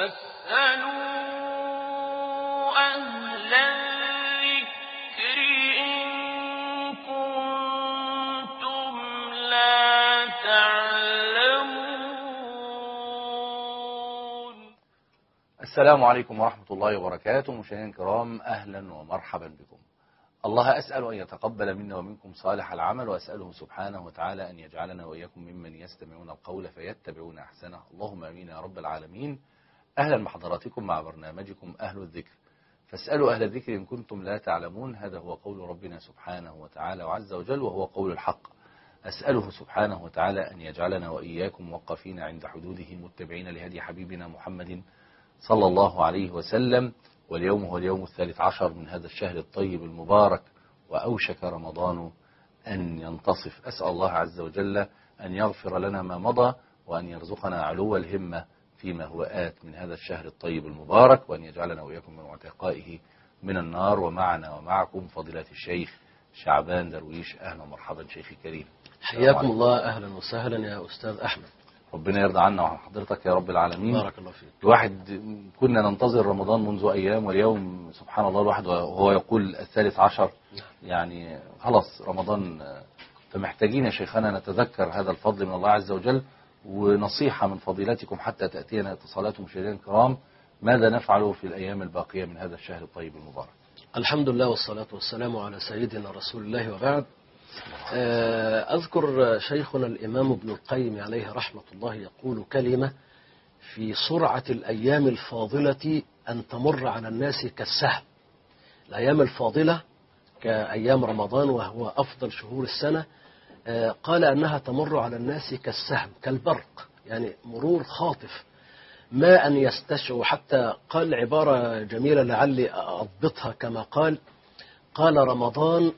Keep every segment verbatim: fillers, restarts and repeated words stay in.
فاسألوا أهل الذكر إن كنتم لا تعلمون. السلام عليكم ورحمة الله وبركاته. مشاهدينا الكرام، أهلا ومرحبا بكم. الله أسأل أن يتقبل منا ومنكم صالح العمل، وأسأله سبحانه وتعالى أن يجعلنا وإياكم ممن يستمعون القول فيتبعون أحسنه. اللهم آمين يا رب العالمين. أهلا بحضراتكم مع برنامجكم أهل الذكر، فاسألوا أهل الذكر إن كنتم لا تعلمون. هذا هو قول ربنا سبحانه وتعالى وعز وجل، وهو قول الحق. أسأله سبحانه وتعالى أن يجعلنا وإياكم موقفين عند حدوده، متبعين لهدي حبيبنا محمد صلى الله عليه وسلم. واليوم هو اليوم الثالث عشر من هذا الشهر الطيب المبارك، وأوشك رمضان أن ينتصف. أسأل الله عز وجل أن يغفر لنا ما مضى، وأن يرزقنا علو الهمة فيما هو آت من هذا الشهر الطيب المبارك، وأن يجعلنا وإياكم من عتقائه من النار. ومعنا ومعكم فضيلة الشيخ شعبان درويش. أهلا ومرحبا شيخي الكريم. حياكم الله. أهلا وسهلا يا أستاذ أحمد. ربنا يرضى عنا وعن حضرتك يا رب العالمين. بارك الله فيك. الواحد كنا ننتظر رمضان منذ أيام، واليوم سبحان الله الواحد وهو يقول الثالث عشر، يعني خلاص رمضان. فمحتاجين يا شيخنا نتذكر هذا الفضل من الله عز وجل. ونصيحة من فضيلتكم حتى تأتينا اتصالات مشاهدينا الكرام، ماذا نفعل في الأيام الباقية من هذا الشهر الطيب المبارك؟ الحمد لله والصلاة والسلام على سيدنا رسول الله، وبعد. أذكر شيخنا الإمام ابن القيم عليه رحمة الله يقول كلمة: في سرعة الأيام الفاضلة أن تمر على الناس كالسهم. الأيام الفاضلة كأيام رمضان وهو أفضل شهور السنة، قال أنها تمر على الناس كالسهم، كالبرق، يعني مرور خاطف، ما أن يستشعر. حتى قال عبارة جميلة لعلي أضبطها كما قال: قال رمضان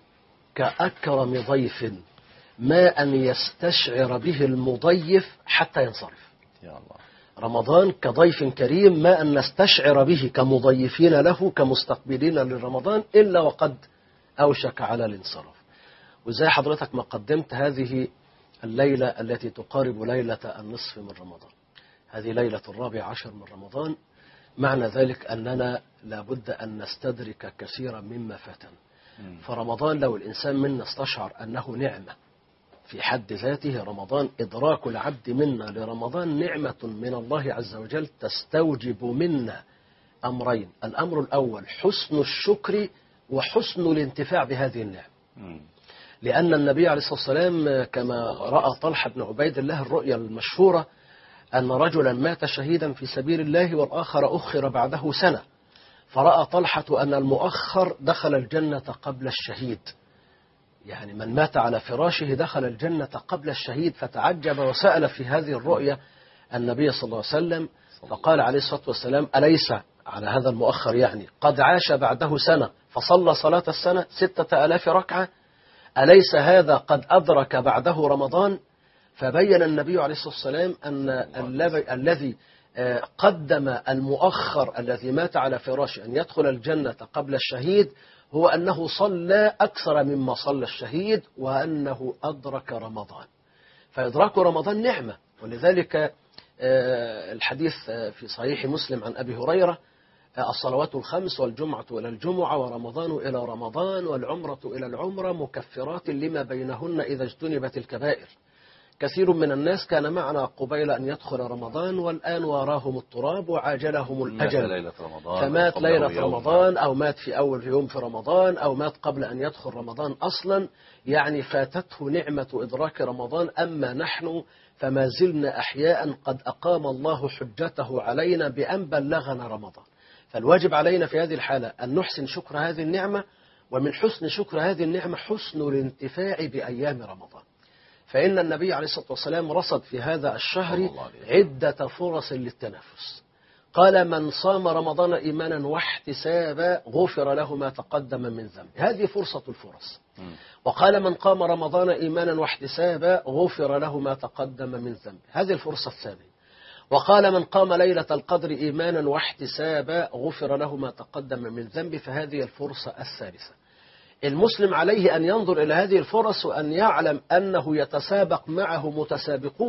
كأكرم ضيف ما أن يستشعر به المضيف حتى ينصرف. يا الله. رمضان كضيف كريم ما أن نستشعر به كمضيفين له كمستقبلين لرمضان إلا وقد أوشك على الانصراف. وزي حضرتك ما قدمت هذه الليلة التي تقارب ليلة النصف من رمضان، هذه ليلة الرابع عشر من رمضان، معنى ذلك أننا لابد أن نستدرك كثيرا مما فاتنا. فرمضان لو الإنسان منا استشعر أنه نعمة في حد ذاته، رمضان إدراك العبد منا لرمضان نعمة من الله عز وجل تستوجب منا أمرين: الأمر الأول حسن الشكر وحسن الانتفاع بهذه النعمة. لأن النبي عليه الصلاة والسلام كما رأى طلحة بن عبيد الله الرؤيا المشهورة أن رجلا مات شهيدا في سبيل الله والآخر أخر بعده سنة، فرأى طلحة أن المؤخر دخل الجنة قبل الشهيد، يعني من مات على فراشه دخل الجنة قبل الشهيد، فتعجب وسأل في هذه الرؤيا النبي صلى الله عليه وسلم، فقال عليه الصلاة والسلام: أليس على هذا المؤخر يعني قد عاش بعده سنة فصلى صلاة السنة ستة آلاف ركعة؟ أليس هذا قد أدرك بعده رمضان؟ فبين النبي عليه الصلاة والسلام أن الذي قدم المؤخر الذي مات على فراشه أن يدخل الجنة قبل الشهيد هو أنه صلى أكثر مما صلى الشهيد، وأنه أدرك رمضان. فإدراك رمضان نعمة. ولذلك الحديث في صحيح مسلم عن أبي هريرة: الصلوات الخمس والجمعة إلى الجمعة ورمضان إلى رمضان والعمرة إلى العمرة مكفرات لما بينهن إذا اجتنبت الكبائر. كثير من الناس كان معنا قبيل أن يدخل رمضان والآن واراهم التراب وعاجلهم الأجل، ليلة رمضان فمات ليلة رمضان أو مات في أول يوم في رمضان أو مات قبل أن يدخل رمضان أصلا، يعني فاتته نعمة إدراك رمضان. أما نحن فما زلنا أحياء قد أقام الله حجته علينا بأن بلغنا رمضان. فالواجب علينا في هذه الحالة أن نحسن شكر هذه النعمة، ومن حسن شكر هذه النعمة حسن الانتفاع بأيام رمضان. فإن النبي عليه الصلاة والسلام رصد في هذا الشهر عدة فرص للتنافس. قال: من صام رمضان إيمانا واحتسابا غفر له ما تقدم من ذنبه. هذه فرصة الفرص. وقال: من قام رمضان إيمانا واحتسابا غفر له ما تقدم من ذنبه. هذه الفرصة الثانية. وقال: من قام ليلة القدر إيمانا واحتسابا غفر له ما تقدم من ذنبه. فهذه الفرصة الثالثة. المسلم عليه أن ينظر إلى هذه الفرص وأن يعلم أنه يتسابق معه متسابقون،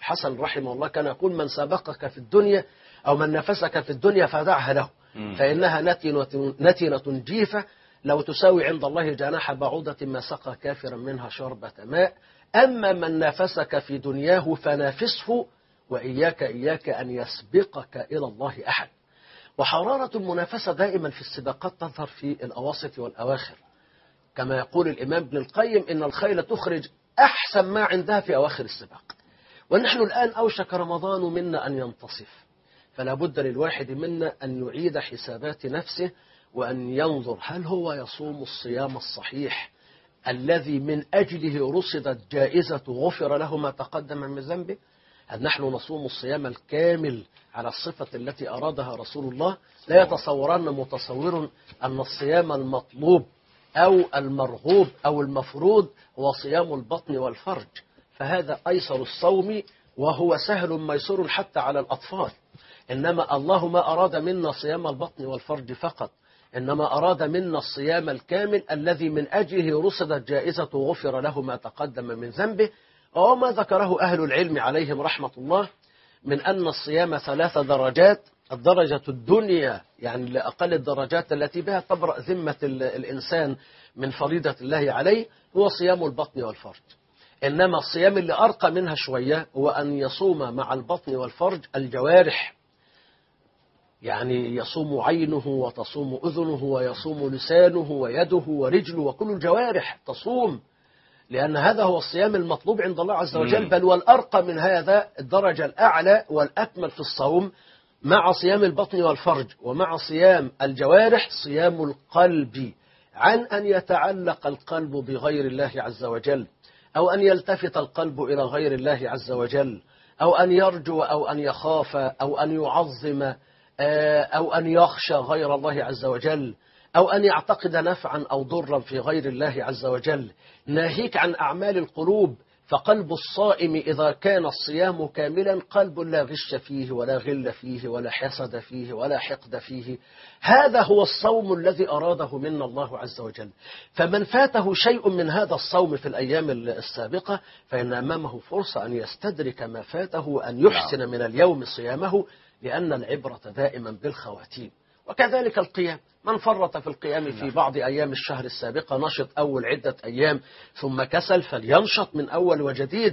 الحسن رحمه الله كان يقول من سبقك في الدنيا أو من نفسك في الدنيا فدعها له فإنها نتنة, نتنة جيفة لو تساوي عند الله جناح بعوضة ما سقى كافرا منها شربة ماء. أما من نافسك في دنياه فنافسه وإياك إياك أن يسبقك إلى الله أحد. وحرارة المنافسة دائما في السباقات تظهر في الأواسط والأواخر، كما يقول الإمام ابن القيم إن الخيل تخرج أحسن ما عندها في أواخر السباق. ونحن الآن أوشك رمضان منا أن ينتصف، فلا بد للواحد منا أن يعيد حسابات نفسه وأن ينظر هل هو يصوم الصيام الصحيح الذي من أجله رصدت جائزة غفر له ما تقدم من ذنبه؟ هل نحن نصوم الصيام الكامل على الصفة التي أرادها رسول الله؟ لا يتصورن متصور أن الصيام المطلوب أو المرغوب أو المفروض هو صيام البطن والفرج، فهذا أيسر الصوم وهو سهل ميسور حتى على الأطفال. إنما الله ما أراد منا صيام البطن والفرج فقط، إنما أراد منا الصيام الكامل الذي من أجله رصدت جائزة غفر له ما تقدم من ذنبه. وما ذكره أهل العلم عليهم رحمة الله من أن الصيام ثلاث درجات: الدرجة الدنيا يعني لأقل الدرجات التي بها تبرأ ذمة الإنسان من فريضة الله عليه هو صيام البطن والفرج. إنما الصيام اللي أرقى منها شوية هو أن يصوم مع البطن والفرج الجوارح، يعني يصوم عينه وتصوم أذنه ويصوم لسانه ويده ورجله وكل الجوارح تصوم، لأن هذا هو الصيام المطلوب عند الله عز وجل. بل والأرقى من هذا الدرجة الأعلى والأكمل في الصوم مع صيام البطن والفرج ومع صيام الجوارح صيام القلب، عن أن يتعلق القلب بغير الله عز وجل أو أن يلتفت القلب إلى غير الله عز وجل أو أن يرجو أو أن يخاف أو أن يعظم أو أن يخشى غير الله عز وجل أو أن يعتقد نفعا أو ضرا في غير الله عز وجل. ناهيك عن أعمال القلوب، فقلب الصائم إذا كان الصيام كاملا قلب لا غش فيه ولا غل فيه ولا حسد فيه ولا حقد فيه. هذا هو الصوم الذي أراده منا الله عز وجل. فمن فاته شيء من هذا الصوم في الأيام السابقة فإن أمامه فرصة أن يستدرك ما فاته وأن يحسن من اليوم صيامه، لأن العبرة دائما بالخواتيم. وكذلك القيام، من فرط في القيام في بعض أيام الشهر السابقة نشط أول عدة أيام ثم كسل فلينشط من أول وجديد،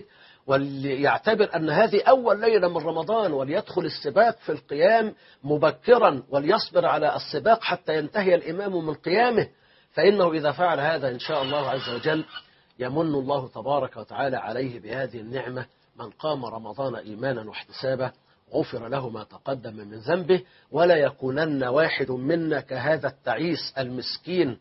وليعتبر أن هذه أول ليلة من رمضان وليدخل السباق في القيام مبكرا وليصبر على السباق حتى ينتهي الإمام من قيامه، فإنه إذا فعل هذا إن شاء الله عز وجل يمن الله تبارك وتعالى عليه بهذه النعمة: من قام رمضان إيمانا واحتسابا غفر له ما تقدم من ذنبه. ولا يكونن واحد منا كهذا التعيس المسكين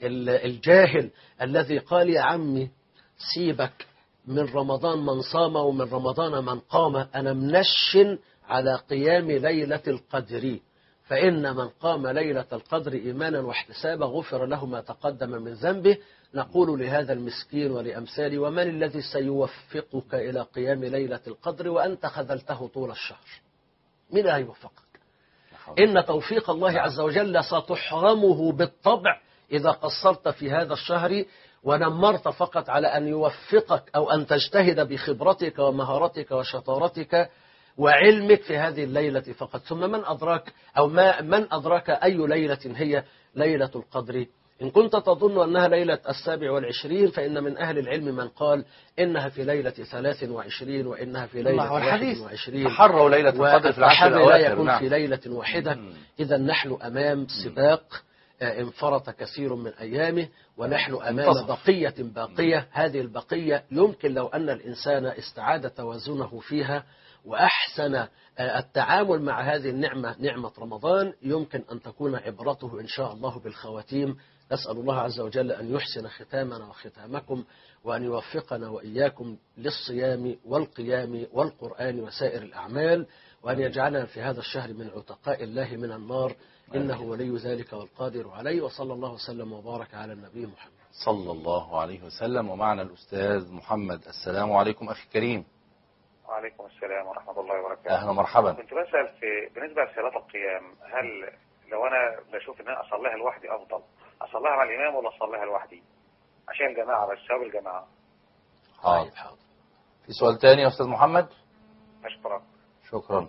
الجاهل الذي قال يا عمي سيبك من رمضان من صام ومن رمضان من قام، أنا منشن على قيام ليلة القدر، فإن من قام ليلة القدر إيمانا واحتسابا غفر له ما تقدم من ذنبه. نقول لهذا المسكين ولأمثاله: ومن الذي سيوفقك إلى قيام ليلة القدر وأنت خذلته طول الشهر؟ من هيوفقك؟ إن توفيق الله عز وجل ستحرمه بالطبع إذا قصرت في هذا الشهر ونمرت فقط على أن يوفقك أو أن تجتهد بخبرتك ومهارتك وشطارتك وعلمك في هذه الليلة فقط. ثم من أدراك أو ما من أدراك أي ليلة هي ليلة القدر؟ إن كنت تظن أنها ليلة السابع والعشرين فإن من أهل العلم من قال إنها في ليلة ثلاث وعشرين وإنها في ليلة واحد وعشرين، تحروا ليلة القدر في العشر الأواخر لا يكون نعم. في ليلة واحدة. إذا نحن أمام سباق انفرط كثير من أيامه ونحن أمام بقية باقية. هذه البقية يمكن لو أن الإنسان استعاد توازنه فيها وأحسن التعامل مع هذه النعمة نعمة رمضان يمكن أن تكون عبرته إن شاء الله بالخواتيم. نسأل الله عز وجل أن يحسن ختامنا وختامكم وأن يوفقنا وإياكم للصيام والقيام والقرآن وسائر الأعمال، وأن يجعلنا في هذا الشهر من عتقاء الله من النار، إنه ولي ذلك والقادر عليه. وصلى الله وسلم وبارك على النبي محمد صلى الله عليه وسلم. ومعنا الأستاذ محمد. السلام عليكم أخي الكريم. وعليكم السلام ورحمة الله وبركاته. أهلا ومرحبا. كنت بسأل في بالنسبة لصلاة القيام، هل لو أنا بشوف إن أنا أصليها لوحدي أفضل أصليها مع الإمام ولا أصليها لوحدي عشان الجماعة بس ثواب الجماعة؟ حاضر حاضر. في سؤال تاني يا أستاذ محمد؟ أشكرك. شكرا.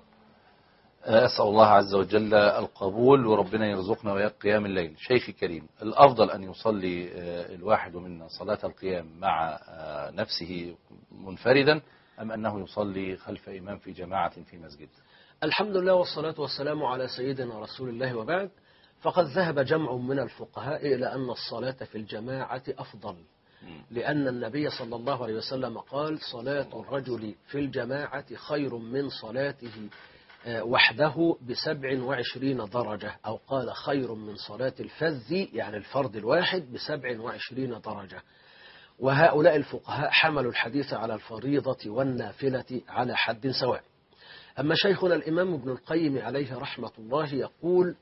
أسأل الله عز وجل القبول، وربنا يرزقنا وإياك قيام الليل. شيخي الكريم، الأفضل أن يصلي الواحد منا صلاة القيام مع نفسه منفردا، أم أنه يصلي خلف إمام في جماعة في مسجد؟ الحمد لله والصلاة والسلام على سيدنا رسول الله، وبعد، فقد ذهب جمع من الفقهاء إلى أن الصلاة في الجماعة أفضل، لأن النبي صلى الله عليه وسلم قال: صلاة الرجل في الجماعة خير من صلاته وحده بسبع وعشرين درجة، أو قال خير من صلاة الفذ، يعني الفرد الواحد، بسبع وعشرين درجة. وهؤلاء الفقهاء حملوا الحديث على الفريضة والنافلة على حد سواء. أما شيخنا الإمام ابن القيم عليه رحمة الله يقول: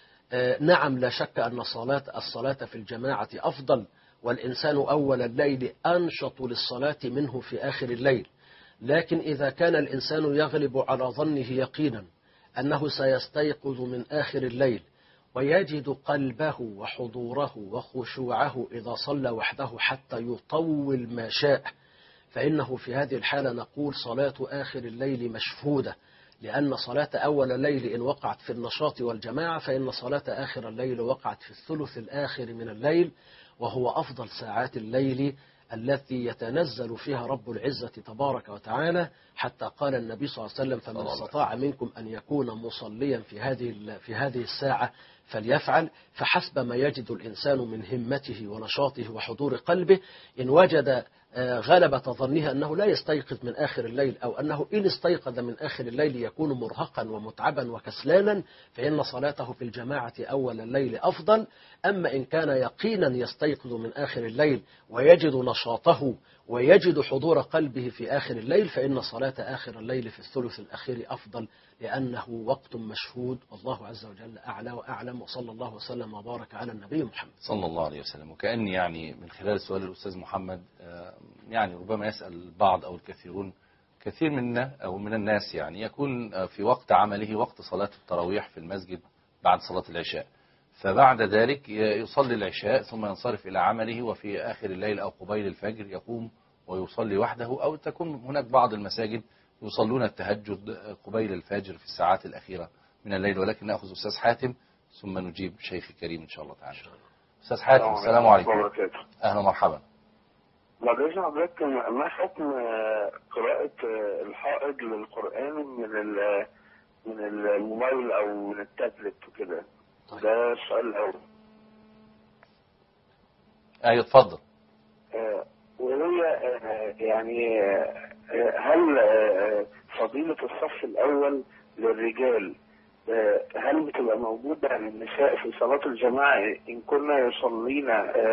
نعم، لا شك أن صلاة الصلاة في الجماعة أفضل، والإنسان أول الليل أنشط للصلاة منه في آخر الليل، لكن إذا كان الإنسان يغلب على ظنه يقينا أنه سيستيقظ من آخر الليل ويجد قلبه وحضوره وخشوعه إذا صلى وحده حتى يطول ما شاء، فإنه في هذه الحالة نقول صلاة آخر الليل مشهودة، لأن صلاة أول الليل إن وقعت في النشاط والجماعة، فإن صلاة آخر الليل وقعت في الثلث الآخر من الليل، وهو أفضل ساعات الليل التي يتنزل فيها رب العزة تبارك وتعالى، حتى قال النبي صلى الله عليه وسلم: فمن استطاع منكم أن يكون مصليا في هذه في هذه الساعة فليفعل. فحسب ما يجد الإنسان من همته ونشاطه وحضور قلبه، إن وجد غلبة ظنها أنه لا يستيقظ من آخر الليل، أو أنه إن استيقظ من آخر الليل يكون مرهقا ومتعبا وكسلانا، فإن صلاته في الجماعة أول الليل أفضل. أما إن كان يقينا يستيقظ من آخر الليل ويجد نشاطه ويجد حضور قلبه في آخر الليل، فإن صلاة آخر الليل في الثلث الأخير أفضل، لأنه وقت مشهود، والله عز وجل أعلى وأعلم. وصلى الله وسلم وبارك على النبي محمد صلى الله عليه وسلم. وكأني يعني من خلال سؤال الأستاذ محمد، يعني ربما يسأل البعض أو الكثيرون، كثير منا أو من الناس يعني يكون في وقت عمله وقت صلاة التراويح في المسجد بعد صلاة العشاء، فبعد ذلك يصلي العشاء ثم ينصرف إلى عمله، وفي آخر الليل أو قبيل الفجر يقوم ويصلي وحده، أو تكون هناك بعض المساجد يصلون التهجد قبيل الفجر في الساعات الأخيرة من الليل. ولكن نأخذ أستاذ حاتم ثم نجيب شيخ الكريم إن شاء الله تعالى. أستاذ حاتم، السلام عليكم. أهلا ومرحبا. بعد حضرتك، ما حكم قراءة الحائض للقرآن من من الموبايل أو من التابلت وكده؟ ده السؤال الأول. أيوة، اتفضل. وهي يعني هل فضيلة الصف الأول للرجال هل بتبقى موجودة للنساء في صلاة الجماعة إن كنا يصلين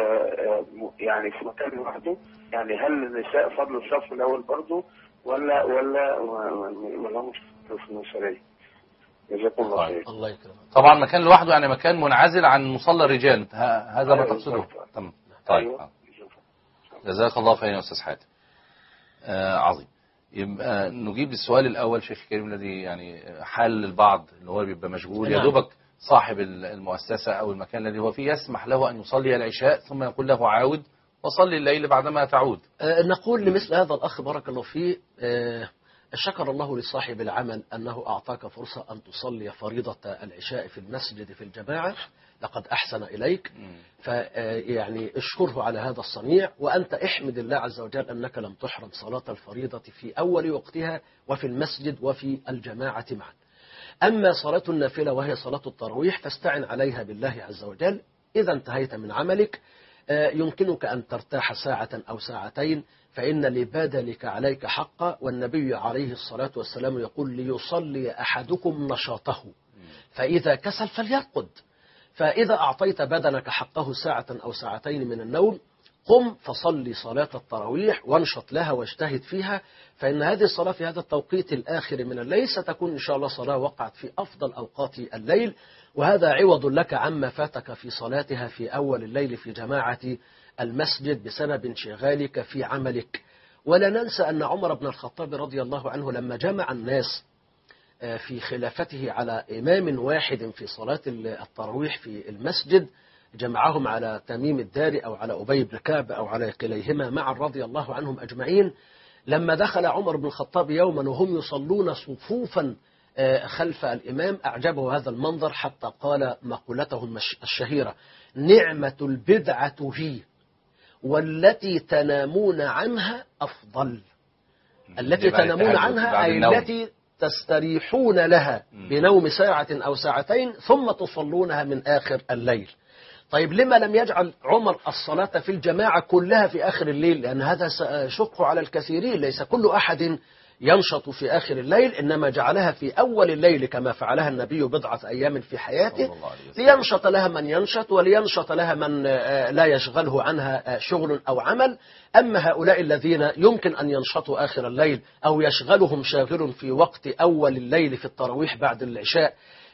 يعني في مكان لوحده؟ يعني هل النساء فضل الصف الأول برضه ولا ولا ولا مش في المسألة؟ جزاكم الله خير. الله يكرمك. طبعا مكان لوحده يعني مكان منعزل عن مصلى الرجال، هذا ما تقصده؟ تمام. طيب، جزاك الله خيرا يا أستاذ حاتم. آه عظيم. يبقى نجيب السؤال الأول شيخ الكريم، الذي يعني حال البعض اللي هو بيبقى مشغول، يا دوبك صاحب المؤسسة أو المكان الذي هو فيه يسمح له أن يصلي العشاء ثم يقول له عاود وصلي الليل بعدما تعود. آه نقول لمثل هذا الأخ بارك الله فيه، آه شكر الله لصاحب العمل أنه أعطاك فرصة أن تصلي فريضة العشاء في المسجد في الجماعة، لقد أحسن إليك، فيعني اشكره على هذا الصنيع، وأنت احمد الله عز وجل أنك لم تحرم صلاة الفريضة في أول وقتها وفي المسجد وفي الجماعة معا. أما صلاة النافلة وهي صلاة التراويح فاستعن عليها بالله عز وجل. إذا انتهيت من عملك يمكنك أن ترتاح ساعة أو ساعتين، فإن لبدنك عليك حقا، والنبي عليه الصلاة والسلام يقول: ليصلي أحدكم نشاطه، فإذا كسل فليرقد. فإذا أعطيت بدنك حقه ساعة أو ساعتين من النوم، قم فصلي صلاة التراويح وانشط لها واجتهد فيها، فإن هذه الصلاة في هذا التوقيت الآخر من الليل ستكون إن شاء الله صلاة وقعت في أفضل أوقات الليل، وهذا عوض لك عما فاتك في صلاتها في أول الليل في جماعة المسجد بسبب انشغالك في عملك. ولا ننسى أن عمر بن الخطاب رضي الله عنه لما جمع الناس في خلافته على إمام واحد في صلاة التراويح في المسجد، جمعهم على تميم الداري أو على أبي بن كعب أو على كليهما معا رضي الله عنهم أجمعين، لما دخل عمر بن الخطاب يوما وهم يصلون صفوفا خلف الإمام أعجبه هذا المنظر حتى قال مقولته الشهيرة: نعمة البدعة هي والتي تنامون عنها أفضل. التي تنامون عنها أي التي تستريحون لها بنوم ساعة أو ساعتين ثم تصلونها من آخر الليل. طيب لما لم يجعل عمر الصلاة في الجماعة كلها في آخر الليل؟ لأن هذا شق على الكثيرين، ليس كل أحد ينشط في آخر الليل، إنما جعلها في أول الليل كما فعلها النبي بضعة أيام في حياته، لينشط لها من ينشط ولينشط لها من لا يشغله عنها شغل أو عمل. أما هؤلاء الذين يمكن أن ينشطوا آخر الليل أو يشغلهم شاغل في وقت أول الليل في التراويح بعد العشاء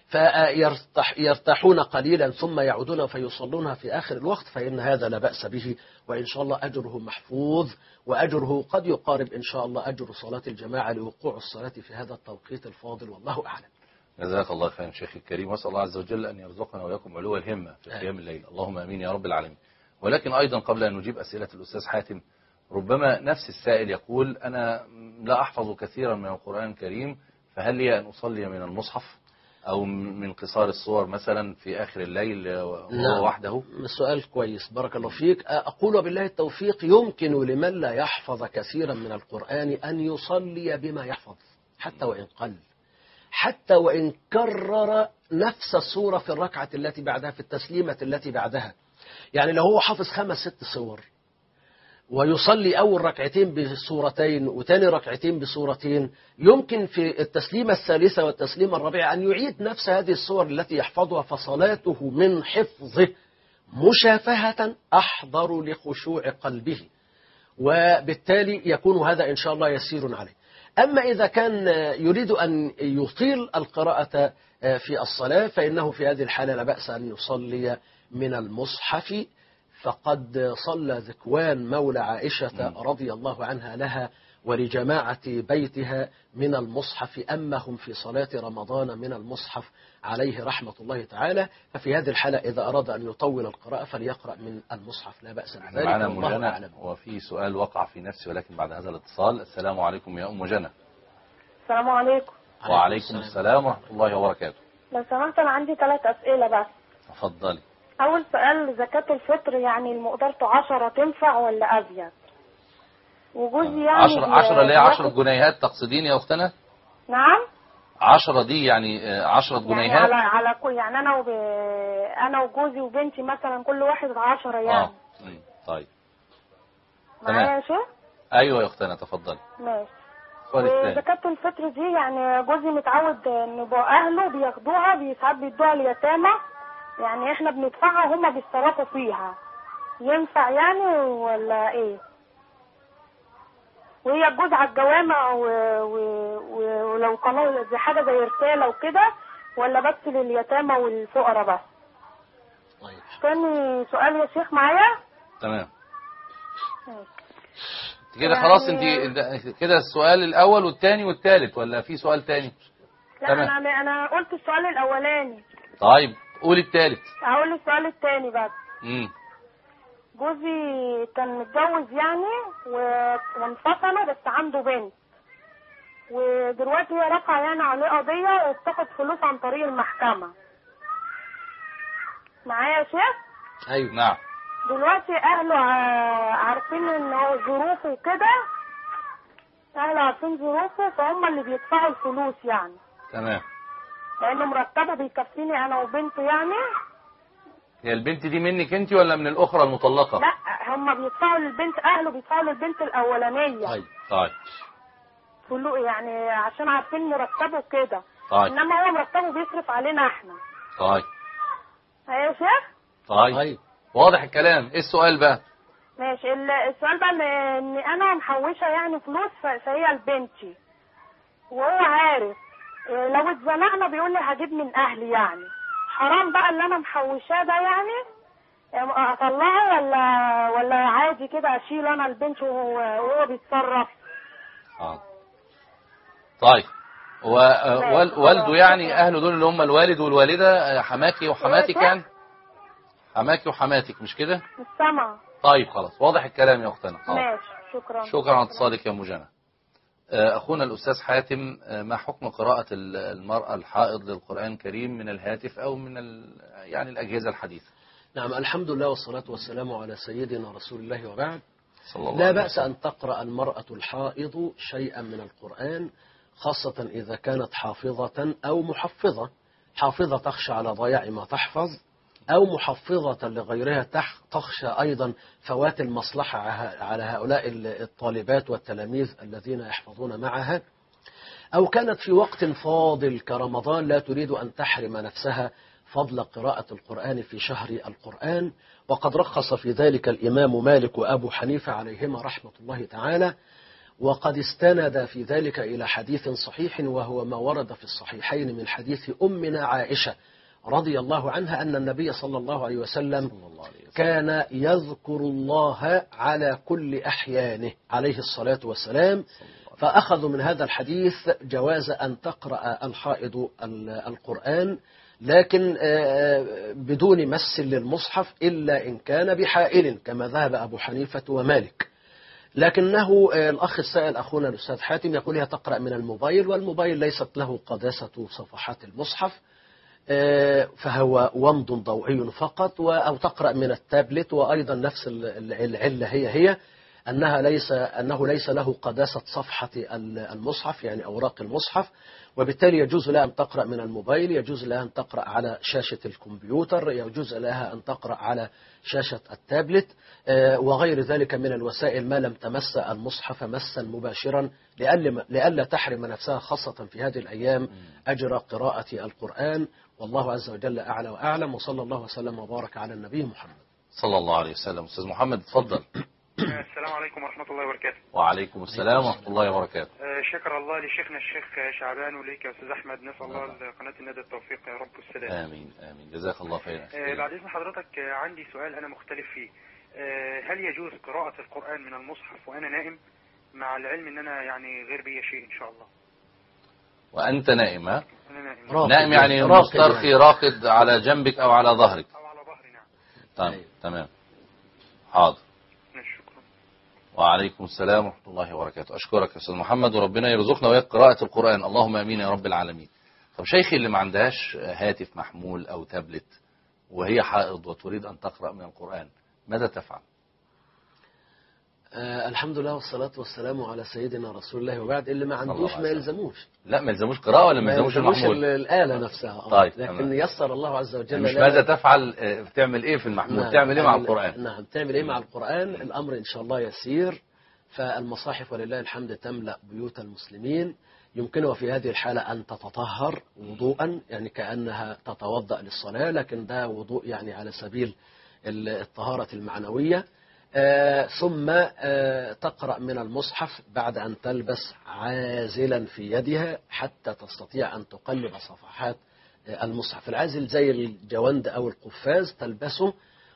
فيرتاحون قليلا ثم يعودون فيصلونها في آخر الوقت، فإن هذا لا بأس به، وإن شاء الله أجره محفوظ، وأجره قد يقارب إن شاء الله أجر صلاة الجماعة لوقوع الصلاة في هذا التوقيت الفاضل، والله أعلم. جزاك الله خيرا شيخي الكريم، وأسأل الله عز وجل أن يرزقنا وإياكم علو الهمة في قيام الليل، اللهم آمين يا رب العالمين. ولكن أيضا قبل أن نجيب أسئلة الأستاذ حاتم، ربما نفس السائل يقول: أنا لا أحفظ كثيرا من القرآن الكريم، فهل لي أن أصلي من المصحف أو من قصار الصور مثلا في آخر الليل وهو نعم. وحده؟ السؤال كويس، بارك الله فيك. أقول وبالله التوفيق: يمكن لمن لا يحفظ كثيرا من القرآن أن يصلي بما يحفظ حتى وإن قل، حتى وإن كرر نفس السورة في الركعة التي بعدها، في التسليمة التي بعدها. يعني لو هو حافظ خمس ست سور ويصلي أول ركعتين بسورتين وتاني ركعتين بسورتين، يمكن في التسليمة الثالثة والتسليمة الرابعة أن يعيد نفس هذه السور التي يحفظها، فصلاته من حفظه مشافهة أحضر لخشوع قلبه، وبالتالي يكون هذا إن شاء الله يسير عليه. أما إذا كان يريد أن يطيل القراءة في الصلاة فإنه في هذه الحالة لا بأس أن يصلي من المصحف، فقد صلى ذكوان مولى عائشة رضي الله عنها لها ولجماعة بيتها من المصحف، أما هم في صلاة رمضان من المصحف عليه رحمة الله تعالى. ففي هذه الحالة إذا أراد أن يطول القراءة فليقرأ من المصحف، لا بأس بذلك، والله أعلم. وفي سؤال وقع في نفسي ولكن بعد هذا الاتصال. السلام عليكم يا أم جنى. السلام عليكم. وعليكم السلام ورحمة الله وبركاته. لو سمحت أنا عندي ثلاث أسئلة بس. تفضلي. أول سؤال: زكاة الفطر يعني المقدرته عشرة تنفع ولا أزيد؟ وجوزي يعني عشرة عشرة اللي هي عشرة جنيهات تقصدين يا أختنا؟ نعم. عشرة دي يعني عشرة يعني جنيهات على على كل، يعني أنا وب... أنا وجوزي وبنتي مثلا كل واحد عشرة يعني. آه. طيب. معايا يا شيخ؟ أيوة يا أختنا تفضلي. ماشي. السؤال الثاني: وزكاة الفطر دي يعني جوزي متعود إن أهله بياخدوها، ساعات بيدوها اليتامى، يعني احنا بندفعها وهما بيتصرفوا فيها، ينفع يعني ولا ايه؟ وهي تجوز على الجوامع و... و... و... ولو قانون زي حاجه زي رساله وكده، ولا بس لليتامى والفقراء بس؟ طيب. تاني سؤال يا شيخ معايا؟ تمام. كده خلاص انت كده السؤال الاول والثاني والثالث، ولا في سؤال ثاني؟ لا تمام. انا انا قلت السؤال الاولاني. طيب قول الثالث. هقول السؤال الثاني بس. امم جوزي كان متجوز يعني وانفصلوا، بس عنده بنت، ودلوقتي هي رفع يعني عليه قضيه وبتاخد فلوس عن طريق المحكمه. معايا يا شيخ؟ ايوه نعم. دلوقتي اهله عارفين ان هو ظروفه وكده، اهله عارفين ظروفه، فهم اللي بيدفعوا الفلوس يعني. تمام. لان مرتبه بيكفيني انا وبنته يعني. هي البنت دي منك انت ولا من الاخرى المطلقه؟ لا هم بيدفعوا للبنت، اهله بيدفعوا للبنت الاولانيه. طيب طيب. فلوس يعني عشان عارفين مرتبه كده. طيب. انما هو مرتبه بيصرف علينا احنا. طيب. ايوه يا شيخ؟ طيب. طيب واضح الكلام. ايه السؤال بقى؟ ماشي. السؤال بقى ان انا محوشه يعني فلوس فهي لبنتي، وهو عارف لو اتزنقنا بيقول لي هجيب من اهلي، يعني حرام بقى اللي انا محوشاه ده يعني اطلعه ولا ولا عادي كده اشيل انا البنت وهو, وهو بيتصرف؟ اه طيب. ووالده يعني اهله دول اللي هم الوالد والوالده، حماكي وحماتك يعني؟ حماكي وحماتك مش كده؟ مش سامعه. طيب خلاص واضح الكلام يا اختنا. ماشي شكرا. شكرا على اتصالك يا ام جنى. أخونا الأستاذ حاتم، ما حكم قراءة المرأة الحائض للقرآن الكريم من الهاتف أو من ال... يعني الأجهزة الحديثة؟ نعم، الحمد لله والصلاة والسلام على سيدنا رسول الله وبعد. صلى الله لا عليه بأس وسلم. أن تقرأ المرأة الحائض شيئا من القرآن، خاصة إذا كانت حافظة أو محفظة. حافظة تخشى على ضياع ما تحفظ، أو محفظة لغيرها تح- تخشى أيضا فوات المصلحة ع- على هؤلاء الطالبات والتلاميذ الذين يحفظون معها، أو كانت في وقت فاضل كرمضان لا تريد أن تحرم نفسها فضل قراءة القرآن في شهر القرآن. وقد رخص في ذلك الإمام مالك وأبو حنيفة عليهما رحمة الله تعالى، وقد استند في ذلك إلى حديث صحيح، وهو ما ورد في الصحيحين من حديث أمنا عائشة رضي الله عنها أن النبي صلى الله عليه وسلم صلى الله عليه وسلم. كان يذكر الله على كل أحيانه عليه الصلاة والسلام. فأخذوا من هذا الحديث جواز أن تقرأ الحائض القرآن، لكن بدون مس للمصحف إلا إن كان بحائل كما ذهب أبو حنيفة ومالك. لكنه الأخ السائل أخونا الأستاذ حاتم يقول هي تقرأ من الموبايل، والموبايل ليست له قداسة صفحات المصحف، فهو ومض ضوئي فقط، أو تقرأ من التابلت، وأيضا نفس العلة هي هي أنها ليس أنه ليس له قداسة صفحة المصحف يعني أوراق المصحف، وبالتالي يجوز لها أن تقرأ من الموبايل، يجوز لها أن تقرأ على شاشة الكمبيوتر، يجوز لها أن تقرأ على شاشة التابلت وغير ذلك من الوسائل ما لم تمس المصحف مسا مباشرا، لئلا تحرم نفسها خاصة في هذه الأيام أجر قراءة القرآن. والله عز وجل أعلى وأعلم، وصلى الله وسلم وبارك على النبي محمد صلى الله عليه وسلم. أستاذ محمد اتفضل. السلام عليكم ورحمة الله وبركاته. وعليكم السلام ورحمة الله وبركاته. آه، شكر الله لشيخنا الشيخ شعبان وليك يا أستاذ أحمد، نسأل الله لقناة الندى التوفيق يا رب والسداد. آمين آمين، جزاك الله خيرا. آه، بعد إذن حضرتك آه، عندي سؤال أنا مختلف فيه. آه، هل يجوز قراءة القرآن من المصحف وأنا نائم، مع العلم أن أنا يعني غير بي شيء إن شاء الله؟ وأنت نائم؟ ها؟ أنا نائم. راقد نائم يعني راقد مسترخي يعني. راقد على جنبك أو على ظهرك؟ أو على ظهري. نعم. طيب أيوة. تمام، حاضر. شكرا. وعليكم السلام ورحمة الله وبركاته. أشكرك يا أستاذ محمد، وربنا يرزقنا وإياك قراءة القرآن، اللهم آمين يا رب العالمين. طب شيخي اللي ما عندهاش هاتف محمول أو تابلت وهي حائض وتريد أن تقرأ من القرآن، ماذا تفعل؟ آه الحمد لله والصلاة والسلام على سيدنا رسول الله وبعد. اللي ما عندوش الله ما عليه وسلم. يلزموش لا ما يلزموش قراءة ولا ما يلزموش المحمول؟ الآلة نفسها. آه. طيب، لكن تمام. يسر الله عز وجل مش لنا- ماذا تفعل، آه، بتعمل إيه في المحمول؟ نعم. بتعمل إيه مع ال- القرآن؟ نعم، تعمل إيه مع القرآن؟ الأمر إن شاء الله يسير. فالمصاحف ولله الحمد تملأ بيوت المسلمين، يمكنها في هذه الحالة أن تتطهر وضوءا يعني كأنها تتوضأ للصلاة، لكن ده وضوء يعني على سبيل الطهارة المعنوية. آه ثم آه تقرأ من المصحف بعد أن تلبس عازلا في يدها حتى تستطيع أن تقلب صفحات آه المصحف. العازل زي الجوند أو القفاز تلبسه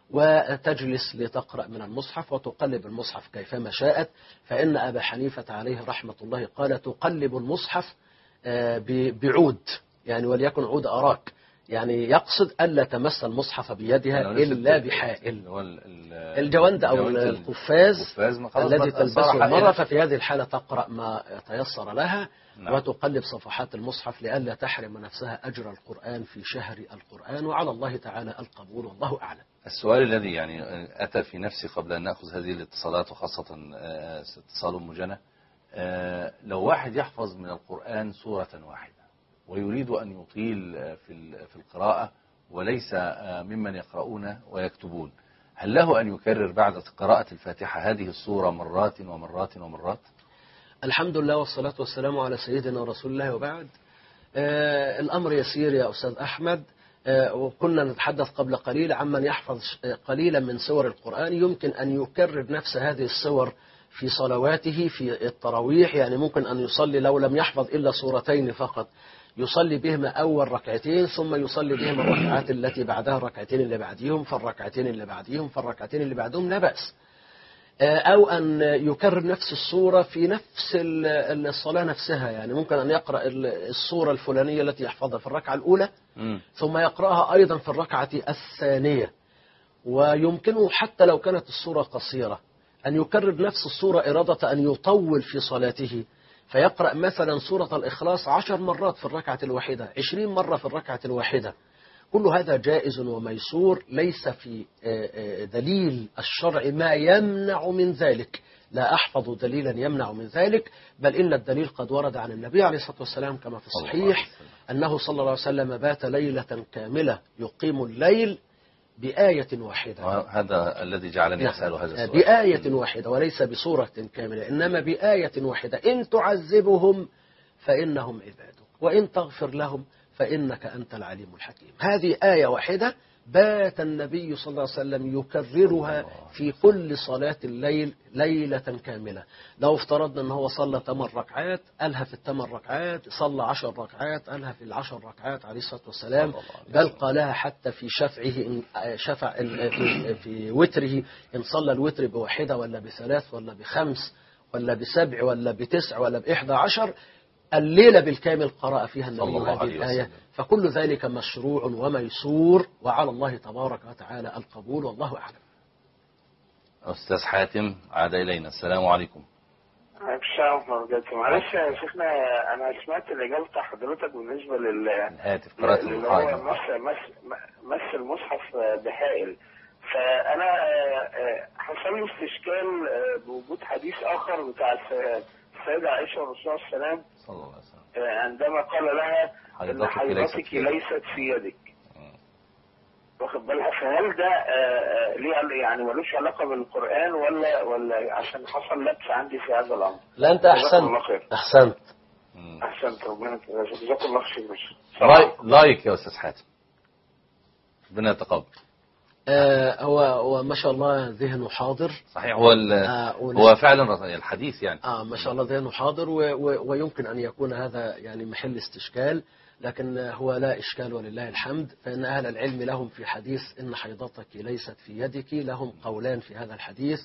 وتجلس لتقرأ من المصحف وتقلب المصحف كيفما شاءت. فإن أبا حنيفة عليه رحمة الله قال تقلب المصحف آه بعود، يعني وليكن عود أراك، يعني يقصد ألا تمس المصحف بيدها يعني إلا بحائل. اللي هو ال- ال- الجوند أو الجوند القفاز القفاز ما خلاص الذي بقى صار تلبسه حائل. المرة، ففي هذه الحالة تقرأ ما تيسر لها. نعم. وتقلب صفحات المصحف لئلا تحرم نفسها أجر القرآن في شهر القرآن، وعلى الله تعالى القبول والله أعلم. السؤال الذي يعني أتى في نفسي قبل أن نأخذ هذه الاتصالات، وخاصة آه، اتصال أم جنى، آه، لو واحد يحفظ من القرآن سورة واحدة ويريد أن يطيل آه، في ال- في القراءة وليس آه، ممن يقرؤون ويكتبون، هل له أن يكرر بعد قراءة الفاتحة هذه السورة مرات ومرات ومرات؟ الحمد لله والصلاة والسلام على سيدنا رسول الله وبعد. آه الأمر يسير يا أستاذ أحمد. آه وكنا نتحدث قبل قليل عمن يحفظ قليلا من سور القرآن، يمكن أن يكرر نفس هذه السور في صلواته في التراويح، يعني ممكن أن يصلي لو لم يحفظ إلا سورتين فقط يصلي بهما أول ركعتين، ثم يصلي بهما الركعات التي بعدها الركعتين اللي بعديهم فالركعتين اللي بعديهم فالركعتين اللي بعدهم، لا بأس. أو أن يكرر نفس السورة في نفس الصلاة نفسها، يعني ممكن أن يقرأ السورة الفلانية التي يحفظها في الركعة الأولى م. ثم يقرأها أيضا في الركعة الثانية. ويمكنه حتى لو كانت السورة قصيرة أن يكرر نفس السورة إرادة أن يطول في صلاته فيقرأ مثلا سورة الإخلاص عشر مرات في الركعة الواحدة، عشرين مرة في الركعة الواحدة. كل هذا جائز وميسور، ليس في دليل الشرع ما يمنع من ذلك. لا أحفظ دليلا يمنع من ذلك، بل إن الدليل قد ورد عن النبي عليه الصلاة والسلام كما في الصحيح أنه صلى الله عليه وسلم بات ليلة كاملة يقيم الليل بآية واحدة. هذا الذي جعلني أسأل هذا السؤال. بآية واحدة وليس بسورة كاملة، إنما بآية واحدة. إن تعذبهم فإنهم عبادك وإن تغفر لهم فإنك أنت العليم الحكيم. هذه آية واحدة بات النبي صلى الله عليه وسلم يكررها في كل صلاة الليل ليلة كاملة. لو افترضنا أنه هو صلى ثمان ركعات قالها في الثمان ركعات، صلى عشر ركعات قالها في العشر ركعات عليه الصلاة والسلام، بل قالها حتى في شفعه شفع في, في وتره، إن صلى الوتر بواحدة ولا بثلاث ولا بخمس ولا بسبع ولا بتسع ولا بإحدى عشر، الليلة بالكامل قرأ فيها النبي هذه الآية. فكل ذلك مشروع وميسور، وعلى الله تبارك وتعالى القبول، والله أعلم. أستاذ حاتم عاد إلينا. السلام عليكم. عليكم السلام ورحمة الله وبركاته. معلش يا شيخنا، أنا سمعت الإجابة بتاع حضرتك بالنسبة لل الهاتف قراءة اللي هو المصحف. مس مس مس المصحف بحائل. فأنا حصل لي استشكال بوجود حديث آخر بتاع السيدة عائشة والرسول صلى الله عليه وسلم صلى الله عليه وسلم عندما قال لها إن حيضتك ليست في يدك، واخد بالها. فهل ده ليه يعني ملوش علاقة بالقرآن ولا ولا عشان حصل لبس عندي في هذا الأمر؟ لا أنت أحسنت أحسنت أحسنت ربنا جزاك الله خير. لايك يا أستاذ حاتم، ربنا يتقبل. آه هو هو ما شاء الله ذهنه حاضر. صحيح. هو آه هو فعلا الحديث يعني اه ما شاء الله ذهنه حاضر، و و ويمكن أن يكون هذا يعني محل استشكال، لكن هو لا إشكال ولله الحمد. فإن أهل العلم لهم في حديث إن حيضتك ليست في يدك لهم قولان في هذا الحديث.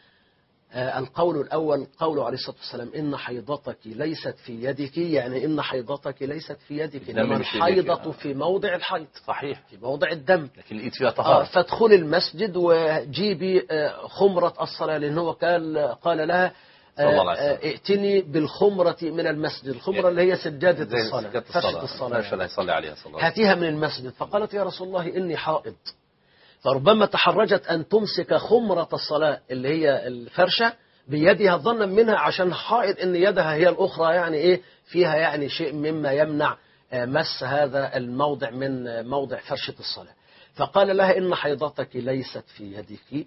آه القول الأول قوله عليه الصلاة والسلام إن حيضتك ليست في يدك، يعني إن حيضتك ليست في يدك، إنما الحيضة في موضع الحيض. صحيح، في موضع الدم، لكن الإيد فيها طهارة. آه فادخل المسجد وجيبي آه خمرة الصلاة، لأن هو قال قال لها آه ائتني بالخمرة من المسجد، الخمرة اللي هي سجادة الصلاة، فرشة الصلاة يعني. يصلي عليها صلى الله عليه وسلم. هاتيها من المسجد. فقالت يا رسول الله إني حائض، فربما تحرجت أن تمسك خمرة الصلاة اللي هي الفرشة بيدها ظنا منها عشان حائض إن يدها هي الأخرى يعني إيه فيها يعني شيء مما يمنع مس هذا الموضع من موضع فرشة الصلاة. فقال لها إن حيضتك ليست في يدك.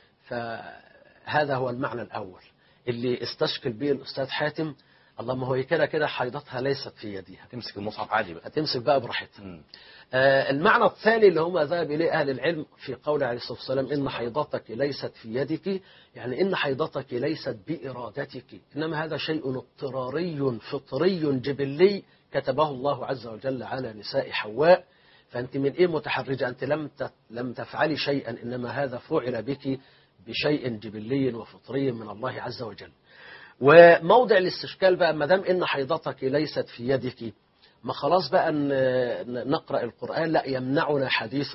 فهذا هو المعنى الأول اللي استشكل به الأستاذ حاتم. اللهم هو كده كده حيضتها ليست في يديها، تمسك المصحف عادي بقى، هتمسك بقى براحتها. آه المعنى الثاني اللي هم ذهب إليه أهل العلم في قول عليه الصلاة والسلام إن حيضتك ليست في يدك، يعني إن حيضتك ليست بإرادتك، إنما هذا شيء اضطراري فطري جبلي كتبه الله عز وجل على نساء حواء. فأنت من إيه متحرجة؟ أنت لم لم تفعلي شيئا، إنما هذا فعل بك بشيء جبلي وفطري من الله عز وجل. وموضع الاستشكال بقى ما دام إن حيضتك ليست في يدك، ما خلاص بقى نقرأ القرآن؟ لا، يمنعنا حديث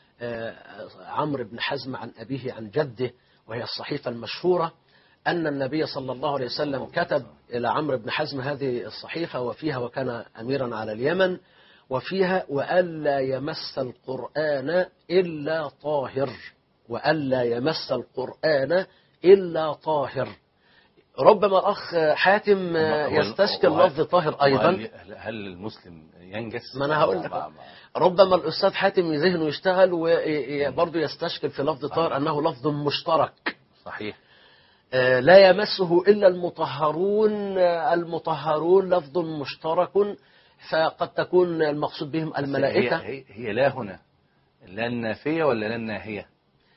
عمرو بن حزم عن أبيه عن جده، وهي الصحيفة المشهورة أن النبي صلى الله عليه وسلم كتب إلى عمرو بن حزم هذه الصحيفة، وفيها وكان أميرا على اليمن، وفيها وألا يمس القرآن إلا طاهر، وألا يمس القرآن إلا طاهر. ربما الأخ حاتم يستشكل لفظ طاهر أيضا. هل المسلم ينجس؟ ما أنا هقول لك، ربما الأستاذ حاتم ذهنه يشتغل وبرضه يستشكل في لفظ طاهر أنه لفظ مشترك. صحيح. لا يمسه إلا المطهرون، المطهرون لفظ مشترك، فقد تكون المقصود بهم الملائكة. هي, هي لا هنا لا النافية ولا لا الناهية؟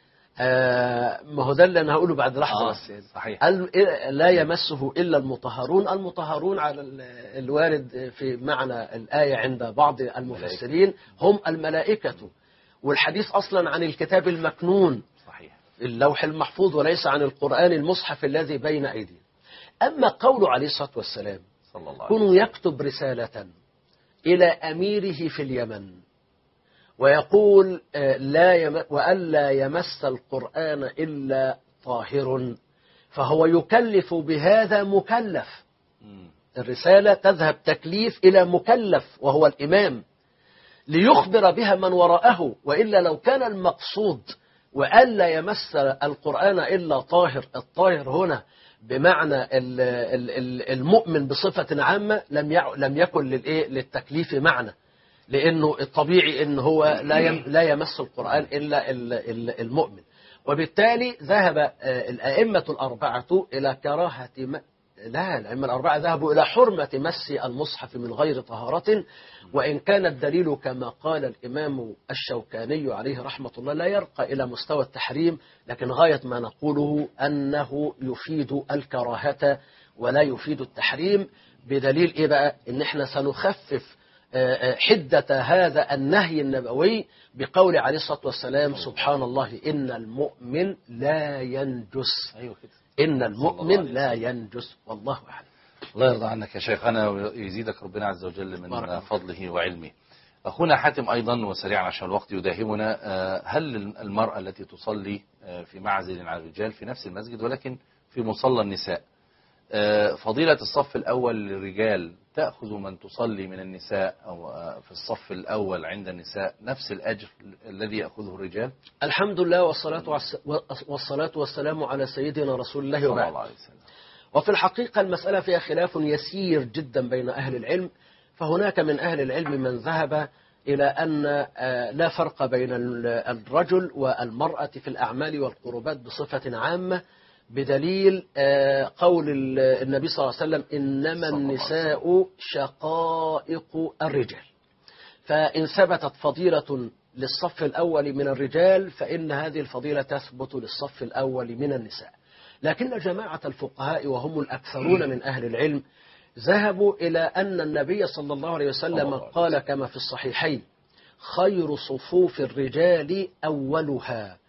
آه ما هو ده اللي أنا هقوله بعد لحظة. آه بس صحيح. لا يمسه إلا المطهرون، المطهرون على الوارد في معنى الآية عند بعض المفسرين هم الملائكة، والحديث أصلا عن الكتاب المكنون صحيح اللوح المحفوظ، وليس عن القرآن المصحف الذي بين أيدينا. أما قوله عليه الصلاة والسلام صلى الله عليه كن يكتب رسالة إلى أميره في اليمن ويقول لا يم... وألا يمس القرآن إلا طاهر، فهو يكلف بهذا مكلف. الرسالة تذهب تكليف إلى مكلف وهو الإمام ليخبر بها من وراءه، وإلا لو كان المقصود وألا يمس القرآن إلا طاهر، الطاهر هنا بمعنى المؤمن بصفة عامة، لم لم يكن للإيه للتكليف معنى، لأنه الطبيعي إن هو لا لا يمس القرآن إلا المؤمن. وبالتالي ذهب الأئمة الأربعة إلى كراهة م... لا الأئمة الأربعة ذهبوا إلى حرمة مس المصحف من غير طهارة، وإن كان الدليل كما قال الإمام الشوكاني عليه رحمة الله لا يرقى إلى مستوى التحريم، لكن غاية ما نقوله أنه يفيد الكراهة ولا يفيد التحريم. بدليل إيه بقى؟ إن إحنا سنخفف حدة هذا النهي النبوي بقول عليه الصلاة والسلام سبحان الله إن المؤمن لا ينجس. أيوة كده. إن المؤمن لا ينجس. والله أعلم. الله يرضى عنك يا شيخنا ويزيدك ربنا عز وجل من فضله وعلمه. أخونا حاتم أيضا وسريعا عشان الوقت يداهمنا، هل المرأة التي تصلي في معزل عن الرجال في نفس المسجد ولكن في مصلى النساء، فضيلة الصف الأول للرجال تأخذ من تصلي من النساء أو في الصف الأول عند النساء نفس الأجر الذي يأخذه الرجال؟ الحمد لله والصلاة والصلاة والسلام على سيدنا رسول الله وبعد. الله عليه وسلم. وفي الحقيقة المسألة فيها خلاف يسير جدا بين أهل العلم، فهناك من أهل العلم من ذهب إلى أن لا فرق بين الرجل والمرأة في الأعمال والقربات بصفة عامة، بدليل قول النبي صلى الله عليه وسلم إنما النساء شقائق الرجال. فإن ثبتت فضيلة للصف الأول من الرجال فإن هذه الفضيلة تثبت للصف الأول من النساء. لكن جماعة الفقهاء وهم الأكثرون من أهل العلم ذهبوا إلى أن النبي صلى الله عليه وسلم قال كما في الصحيحين خير صفوف الرجال أولها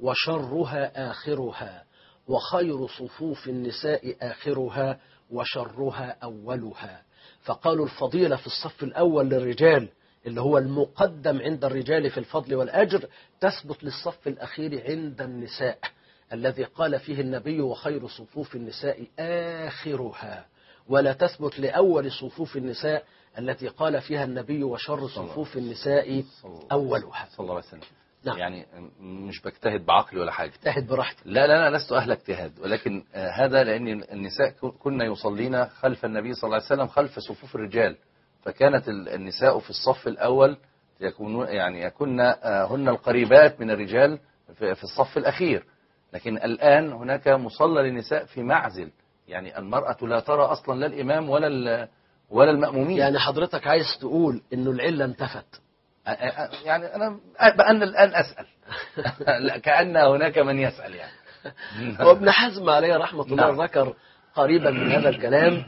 وشرها آخرها، وخير صفوف النساء آخرها وشرها أولها. فقالوا الفضيلة في الصف الأول للرجال اللي هو المقدم عند الرجال في الفضل والأجر تثبت للصف الأخير عند النساء الذي قال فيه النبي وخير صفوف النساء آخرها، ولا تثبت لأول صفوف النساء التي قال فيها النبي وشر صفوف النساء أولها. صلى الله عليه وسلم. نعم. يعني مش بجتهد بعقلي ولا حاجة، اجتهد براحتك. لا لا أنا لست أهل اجتهاد، ولكن آه هذا لأن النساء كنا يصلين خلف النبي صلى الله عليه وسلم خلف صفوف الرجال، فكانت النساء في الصف الأول يكونون يعني يكون آه هن القريبات من الرجال في, في الصف الأخير. لكن الآن هناك مصلى للنساء في معزل، يعني المرأة لا ترى أصلا لا الإمام ولا ولا المأمومين. يعني حضرتك عايز تقول إنه العلة انتفت؟ يعني أنا بأن الآن أسأل كأن هناك من يسأل يعني. وابن حزم عليه رحمة الله نعم. ذكر قريبا من هذا الكلام.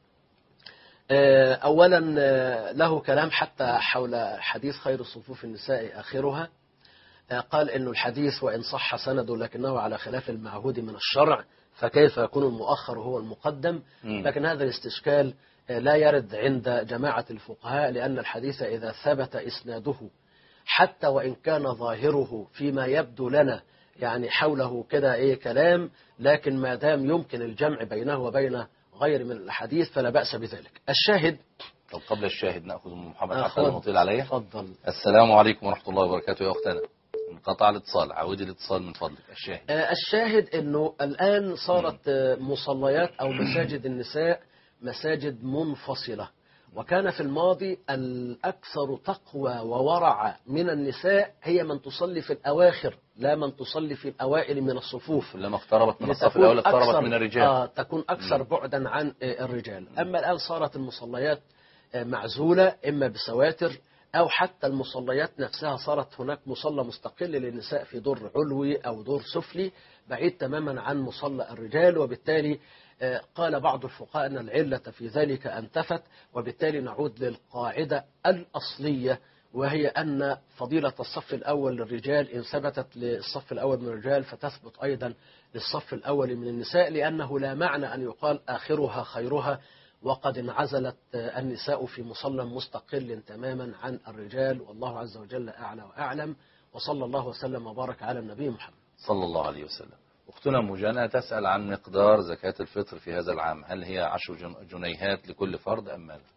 أولا له كلام حتى حول حديث خير صفوف النساء آخرها، قال إنه الحديث وإن صح سنده لكنه على خلاف المعهود من الشرع، فكيف يكون المؤخر هو المقدم؟ لكن هذا الاستشكال لا يرد عند جماعة الفقهاء، لأن الحديث إذا ثبت إسناده حتى وإن كان ظاهره فيما يبدو لنا يعني حوله كده إيه كلام، لكن ما دام يمكن الجمع بينه وبين غير من الحديث فلا بأس بذلك. الشاهد. طب قبل الشاهد نأخذ من محمد حتى لا نطيل عليه. تفضل. السلام عليكم ورحمة الله وبركاته يا أختنا. انقطع الاتصال، عودي الاتصال من فضلك. الشاهد. الشاهد إنه الآن صارت مصليات أو مساجد النساء مساجد منفصلة، وكان في الماضي الأكثر تقوى وورع من النساء هي من تصلي في الأواخر لا من تصلي في الأوائل من الصفوف، لما اقتربت من الصف الأول اقتربت من الرجال. آه تكون أكثر بعدا عن الرجال. أما الآن صارت المصليات معزولة إما بسواتر أو حتى المصليات نفسها صارت هناك مصلى مستقل للنساء في دور علوي أو دور سفلي بعيد تماما عن مصلى الرجال، وبالتالي قال بعض الفقهاء أن العلة في ذلك انتفت، وبالتالي نعود للقاعدة الأصلية وهي أن فضيلة الصف الأول للرجال إن ثبتت للصف الأول من الرجال فتثبت أيضا للصف الأول من النساء، لأنه لا معنى أن يقال آخرها خيرها وقد انعزلت النساء في مصلى مستقل تماما عن الرجال. والله عز وجل أعلى وأعلم، وصلى الله وسلم وبارك على النبي محمد صلى الله عليه وسلم. أختنا أم جنى تسأل عن مقدار زكاة الفطر في هذا العام، هل هي عشر جن- جنيهات لكل فرد أم ماذا؟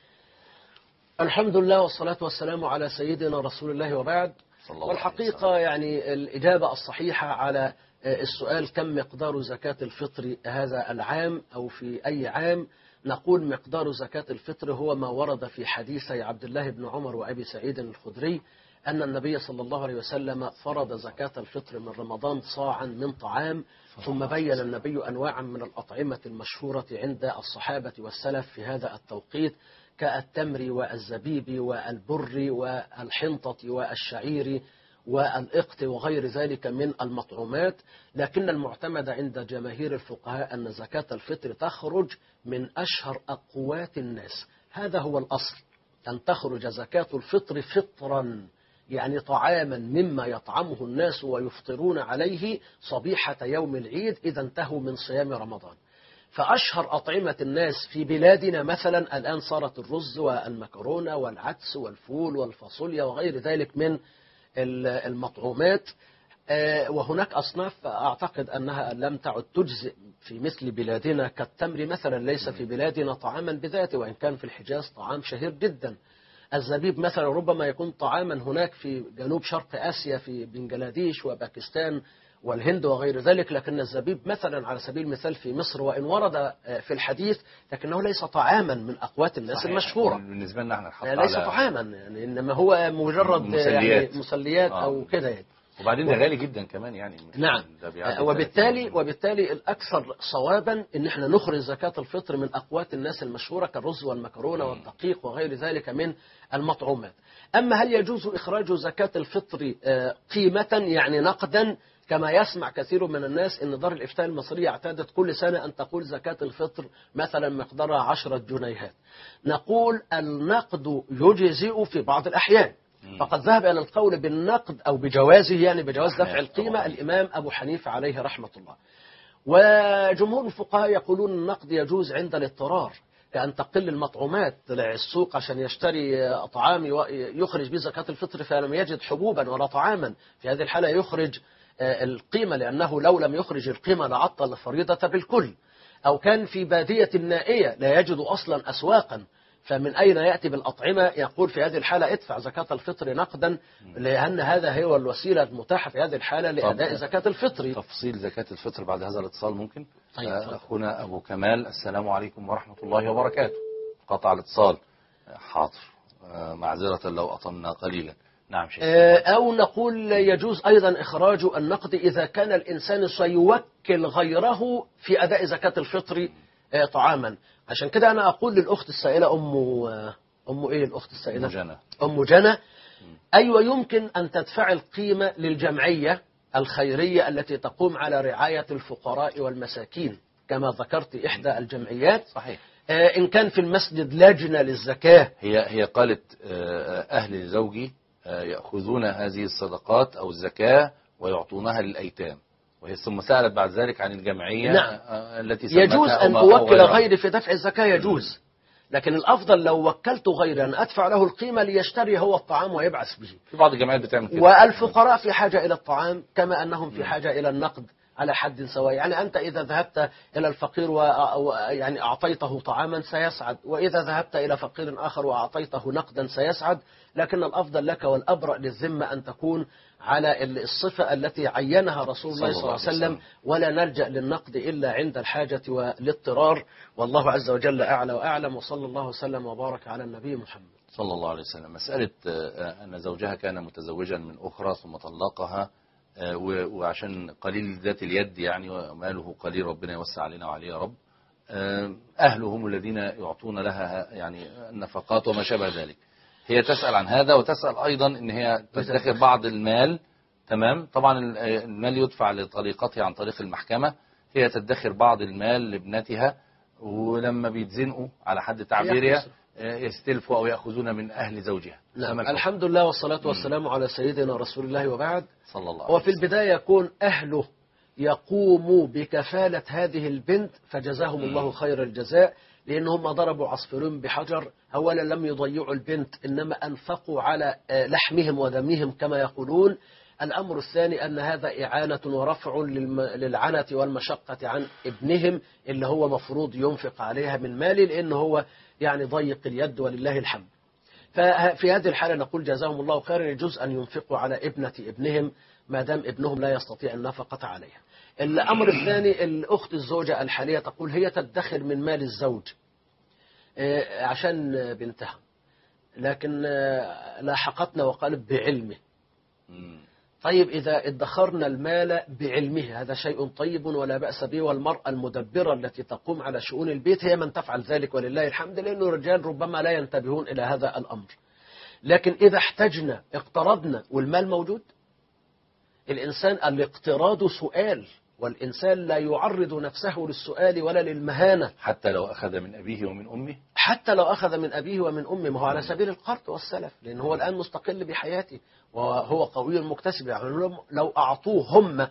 الحمد لله والصلاة والسلام على سيدنا رسول الله وبعد. صلى الله عليه والحقيقة وسلم. يعني الإجابة الصحيحة على السؤال كم مقدار زكاة الفطر هذا العام أو في أي عام، نقول مقدار زكاة الفطر هو ما ورد في حديثي عبد الله بن عمر وأبي سعيد الخدري أن النبي صلى الله عليه وسلم فرض زكاة الفطر من رمضان صاعا من طعام، ثم بين النبي أنواعا من الأطعمة المشهورة عند الصحابة والسلف في هذا التوقيت كالتمر والزبيب والبر والحنطة والشعير والإقط وغير ذلك من المطعومات. لكن المعتمد عند جماهير الفقهاء أن زكاة الفطر تخرج من أشهر أقوات الناس، هذا هو الأصل، أن تخرج زكاة الفطر فطرا، يعني طعاما مما يطعمه الناس ويفطرون عليه صبيحة يوم العيد إذا انتهوا من صيام رمضان. فأشهر أطعمة الناس في بلادنا مثلا الآن صارت الرز والمكرونة والعدس والفول والفاصوليا وغير ذلك من المطعومات. وهناك أصناف أعتقد أنها لم تعد تجزئ في مثل بلادنا كالتمر مثلا، ليس في بلادنا طعاما بذاته وإن كان في الحجاز طعام شهير جدا. الزبيب مثلا ربما يكون طعاما هناك في جنوب شرق آسيا في بنجلاديش وباكستان والهند وغير ذلك، لكن الزبيب مثلا على سبيل المثال في مصر وإن ورد في الحديث لكنه ليس طعاما من أقوات الناس صحيح. المشهورة بالنسبة لنا احنا نحط ليس على طعاما يعني، إنما هو مجرد مسليات, يعني مسليات آه. أو كده يعني. وبعدين ده غالي جدا كمان يعني. نعم. وبالتالي وبالتالي الأكثر صوابا إن احنا نخرج زكاة الفطر من أقوات الناس المشهورة كالرز والمكرونة والدقيق وغير ذلك من المطعومات. أما هل يجوز إخراج زكاة الفطر قيمة يعني نقدا كما يسمع كثير من الناس إن دار الإفتاء المصرية اعتادت كل سنة أن تقول زكاة الفطر مثلا مقدارها عشرة جنيهات؟ نقول النقد يجزئ في بعض الأحيان، فقد ذهب إلى القول بالنقد أو بجوازه يعني بجواز دفع القيمة الإمام أبو حنيفة عليه رحمة الله. وجمهور الفقهاء يقولون النقد يجوز عند الاضطرار، كأن تقل المطعومات طلع السوق عشان يشتري طعام يخرج به زكاة الفطر فلم يجد حبوبا ولا طعاما، في هذه الحالة يخرج القيمة لأنه لو لم يخرج القيمة لعطل الفريضة بالكل. أو كان في بادية نائية لا يجد أصلا أسواقا، فمن أين يأتي بالأطعمة؟ يقول في هذه الحالة ادفع زكاة الفطر نقدا، لأن هذا هو الوسيلة المتاحة في هذه الحالة لأداء زكاة الفطر. تفصيل زكاة الفطر بعد هذا الاتصال ممكن؟ طيب. أخونا أبو كمال، السلام عليكم ورحمة الله وبركاته. قطع الاتصال. حاضر، معذرة لو أطلنا قليلا. نعم شيخ. أو نقول يجوز أيضا إخراج النقد إذا كان الإنسان سيوكل غيره في أداء زكاة الفطر طعاما. عشان كده أنا أقول للأخت السائلة أم أم إيه الأخت السائلة؟ أم جنى. أم جنى، أيوة يمكن أن تدفع القيمة للجمعية الخيرية التي تقوم على رعاية الفقراء والمساكين كما ذكرت إحدى الجمعيات. صحيح. إن كان في المسجد لجنة للزكاة. هي هي قالت أهل زوجي يأخذون هذه الصدقات أو الزكاة ويعطونها للأيتام، وهي ثم سألت بعد ذلك عن الجمعية. نعم. التي يجوز أن أوكل غيري في دفع الزكاة يجوز، لكن الأفضل لو وكلت غيري أن أدفع له القيمة ليشتري هو الطعام ويبعث به. في بعض الجمعيات بتعمل كده. والفقراء في حاجة إلى الطعام كما أنهم في حاجة إلى النقد على حد سواء. يعني أنت إذا ذهبت إلى الفقير ويعني أعطيته طعاما سيسعد، وإذا ذهبت إلى فقير آخر وأعطيته نقدا سيسعد، لكن الأفضل لك والأبرأ للذمة أن تكون على الصفة التي عينها رسول الله صلى الله عليه وسلم، ولا نلجأ للنقد إلا عند الحاجة والاضطرار. والله عز وجل أعلى وأعلم، وصلى الله وسلم وبارك على النبي محمد صلى الله عليه وسلم. مسألة أن زوجها كان متزوجا من أخرى ثم طلقها وعشان قليل ذات اليد يعني وماله قليل، ربنا يوسع علينا وعليه يا رب، أهله هم الذين يعطون لها يعني النفقات وما شابه ذلك. هي تسأل عن هذا وتسأل أيضا إن هي تدخر بعض المال. تمام. طبعا المال يدفع لطريقتها عن طريق المحكمة. هي تدخر بعض المال لابنتها، ولما بيتزنقوا على حد تعبيرها يستلفوا أو يأخذون من أهل زوجها. نعم. الحمد لله والصلاة والسلام على سيدنا رسول الله وبعد. صلى الله عليه وسلم. وفي البداية يكون أهله يقوموا بكفالة هذه البنت فجزاهم الله خير الجزاء، لأنهم ضربوا عصفورين بحجر. أولا لم يضيعوا البنت إنما أنفقوا على لحمهم ودمهم كما يقولون. الأمر الثاني أن هذا إعانة ورفع للم- للعنة والمشقة عن ابنهم اللي هو مفروض ينفق عليها من ماله، لأنه هو يعني ضيق اليد ولله الحمد. ففي هذه الحالة نقول جزاهم الله خيرا، يجوز أن ينفقوا على ابنة ابنهم ما دام ابنهم لا يستطيع النفقة عليها. الأمر الثاني، الأخت الزوجة الحالية تقول هي تدخر من مال الزوج آه، عشان بنتها، لكن آه، لاحقتنا وقالت بعلمه. مم. طيب إذا ادخرنا المال بعلمه هذا شيء طيب ولا بأس به، والمرأة المدبرة التي تقوم على شؤون البيت هي من تفعل ذلك ولله الحمد، لأنه الرجال ربما لا ينتبهون إلى هذا الأمر. لكن إذا احتجنا اقترضنا والمال موجود، الإنسان الاقتراض سؤال، والإنسان لا يعرض نفسه للسؤال ولا للمهانة حتى لو أخذ من أبيه ومن أمه. حتى لو أخذ من أبيه ومن أمه، ما هو على سبيل القرض والسلف، لأن هو الآن مستقل بحياته وهو قوي مكتسب. يعني لو أعطوه هم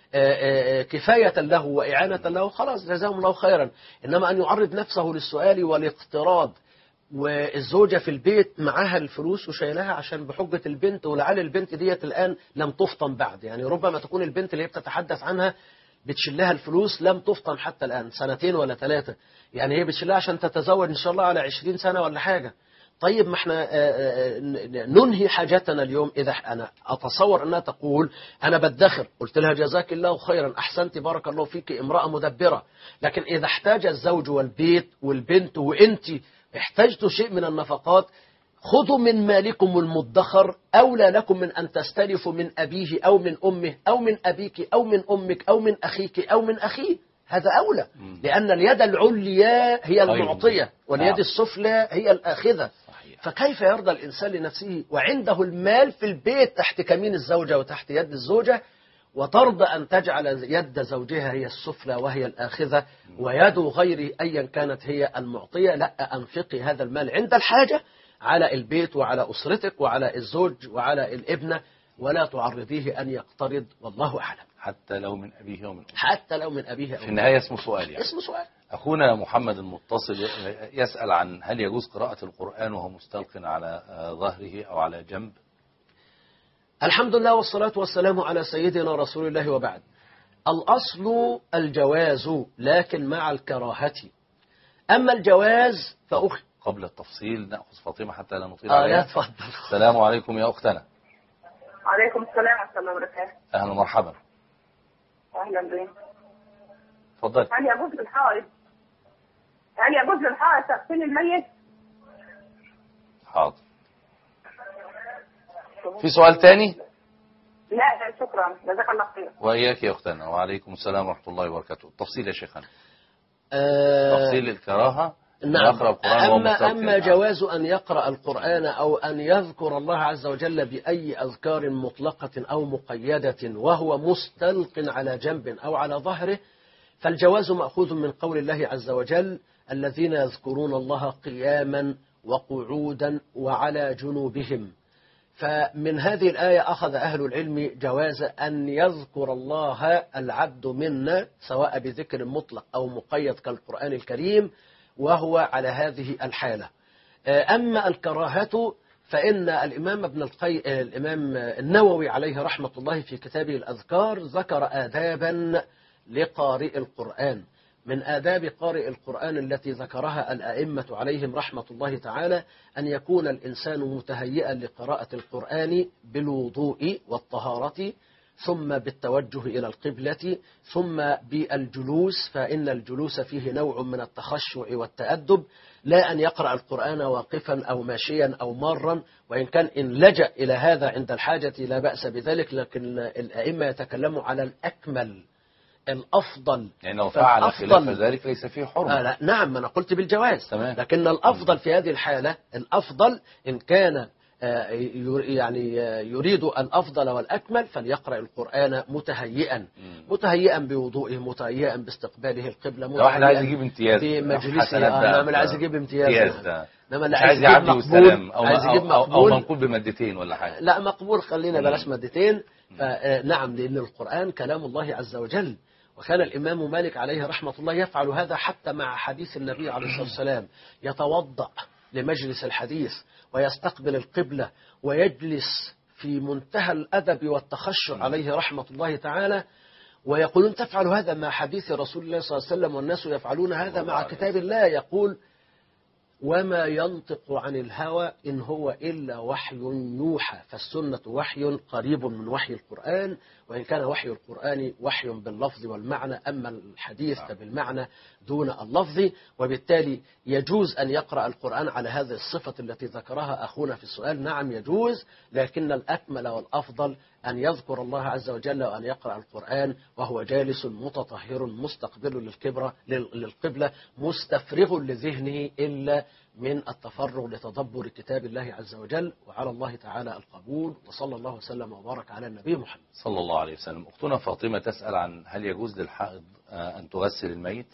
كفاية له وإعانة له خلاص جزاهم الله خيرا. إنما أن يعرض نفسه للسؤال والاقتراض والزوجة في البيت معاها الفلوس وشايلها عشان بحجة البنت، ولعل البنت ديت الآن لم تفطن بعد، يعني ربما تكون البنت اللي هي بتتحدث عنها بتشلها الفلوس لم تفطن حتى الآن، سنتين ولا ثلاثة، يعني هي بتشلها عشان تتزوج إن شاء الله على عشرين سنة ولا حاجة. طيب ما احنا ننهي حاجتنا اليوم. إذا أنا أتصور أنها تقول أنا بدخر، قلت لها جزاك الله خيرا، أحسنت، بارك الله فيك، امرأة مدبرة. لكن إذا احتاج الزوج والبيت والبنت وإنت احتجتوا شيء من النفقات، خذوا من مالكم المدخر، أولى لكم من أن تستلفوا من أبيه أو من أمه أو من أبيك أو من أمك أو من أخيك أو من أخيه، هذا أولى، لأن اليد العليا هي المعطية واليد السفلى هي الآخذة. فكيف يرضى الإنسان لنفسه وعنده المال في البيت تحت كمين الزوجة وتحت يد الزوجة، وترضى أن تجعل يد زوجها هي السفلى وهي الآخذة ويد غيره أيا كانت هي المعطية؟ لا، أنفقي هذا المال عند الحاجة على البيت وعلى أسرتك وعلى الزوج وعلى الابنة، ولا تعرضيه أن يقترض، والله أعلم. حتى لو من أبيه ومن أمه. حتى لو من أبيه أو في النهاية اسمه سؤال يعني. اسمه سؤال. أخونا محمد المتصل يسأل عن هل يجوز قراءة القرآن وهو مستلق على ظهره أو على جنب؟ الحمد لله والصلاة والسلام على سيدنا رسول الله، وبعد. الأصل الجواز لكن مع الكراهة. أما الجواز فأخ قبل التفصيل نأخذ فاطمة حتى لا نطيل آه لا عليها. تفضل. السلام عليكم يا أختنا. عليكم السلام ورحمة الله وبركاته. أهلا ومرحبا. أهلا بك. تفضل. هل يجوز للحائض هل يجوز للحائض تغسيل الميت؟ حاضر. في سؤال تاني؟ لا شكرا، جزاك الله خير. وإياك يا أختنا، وعليكم السلام ورحمة الله وبركاته. التفصيل يا شيخنا. آه تفصيل الكراهة. نعم. يقرأ القرآن وهو أما, مستلقٍ. أما جواز أن يقرأ القرآن أو أن يذكر الله عز وجل بأي أذكار مطلقة أو مقيدة وهو مستلق على جنب أو على ظهره، فالجواز مأخوذ من قول الله عز وجل الذين يذكرون الله قياما وقعودا وعلى جنوبهم. فمن هذه الآية أخذ أهل العلم جواز أن يذكر الله العبد منا سواء بذكر مطلق أو مقيد كالقرآن الكريم وهو على هذه الحالة. أما الكراهة فإن الإمام ابن القي... الإمام النووي عليه رحمة الله في كتابه الأذكار ذكر آدابا لقارئ القرآن. من آداب قارئ القرآن التي ذكرها الأئمة عليهم رحمة الله تعالى أن يكون الإنسان متهيئا لقراءة القرآن بالوضوء والطهارة، ثم بالتوجه إلى القبلة، ثم بالجلوس، فإن الجلوس فيه نوع من التخشع والتأدب، لا أن يقرأ القرآن واقفا أو ماشيا أو مارا، وإن كان إن لجأ إلى هذا عند الحاجة لا بأس بذلك، لكن الأئمة يتكلموا على الأكمل الأفضل. يعني لو فعل خلاف ذلك ليس فيه حرمة. آه لا نعم، أنا قلت بالجواز. تمام. لكن الأفضل في هذه الحالة، الأفضل إن كان يعني يريد الأفضل والأكمل فليقرأ القرآن متهيئا متهيئا بوضوئه، متهيئا باستقباله القبلة، لو واحد عايز يجيب امتياز في مجلسه. نعم اللي عايز يجيب امتياز، انما اللي عايز يجيب مقبول أو, أو, أو, أو منقول بمادتين ولا حاجة. لا مقبول، خلينا بلاش مادتين. نعم، لأن القرآن كلام الله عز وجل، وكان الإمام مالك عليه رحمة الله يفعل هذا حتى مع حديث النبي عليه الصلاة والسلام، يتوضأ لمجلس الحديث ويستقبل القبلة ويجلس في منتهى الأدب والتخشع عليه رحمة الله تعالى، ويقولون تفعل هذا مع حديث رسول الله صلى الله عليه وسلم والناس يفعلون هذا مع كتاب الله. يقول وما ينطق عن الهوى إن هو إلا وحي يوحى، فالسنة وحي قريب من وحي القرآن، وإن كان وحي القرآن وحي باللفظ والمعنى، أما الحديث فبالمعنى دون اللفظ، وبالتالي يجوز أن يقرأ القرآن على هذه الصفة التي ذكرها أخونا في السؤال. نعم يجوز، لكن الأكمل والأفضل أن يذكر الله عز وجل وأن يقرأ القرآن وهو جالس متطهر مستقبل للكبرى للقبلة مستفرغ لذهنه إلا من التفرغ لتدبر كتاب الله عز وجل، وعلى الله تعالى القبول. وصلى الله وسلم وبارك على النبي محمد صلى الله عليه وسلم. أختنا فاطمة تسأل عن هل يجوز للحائض أن تغسل الميت؟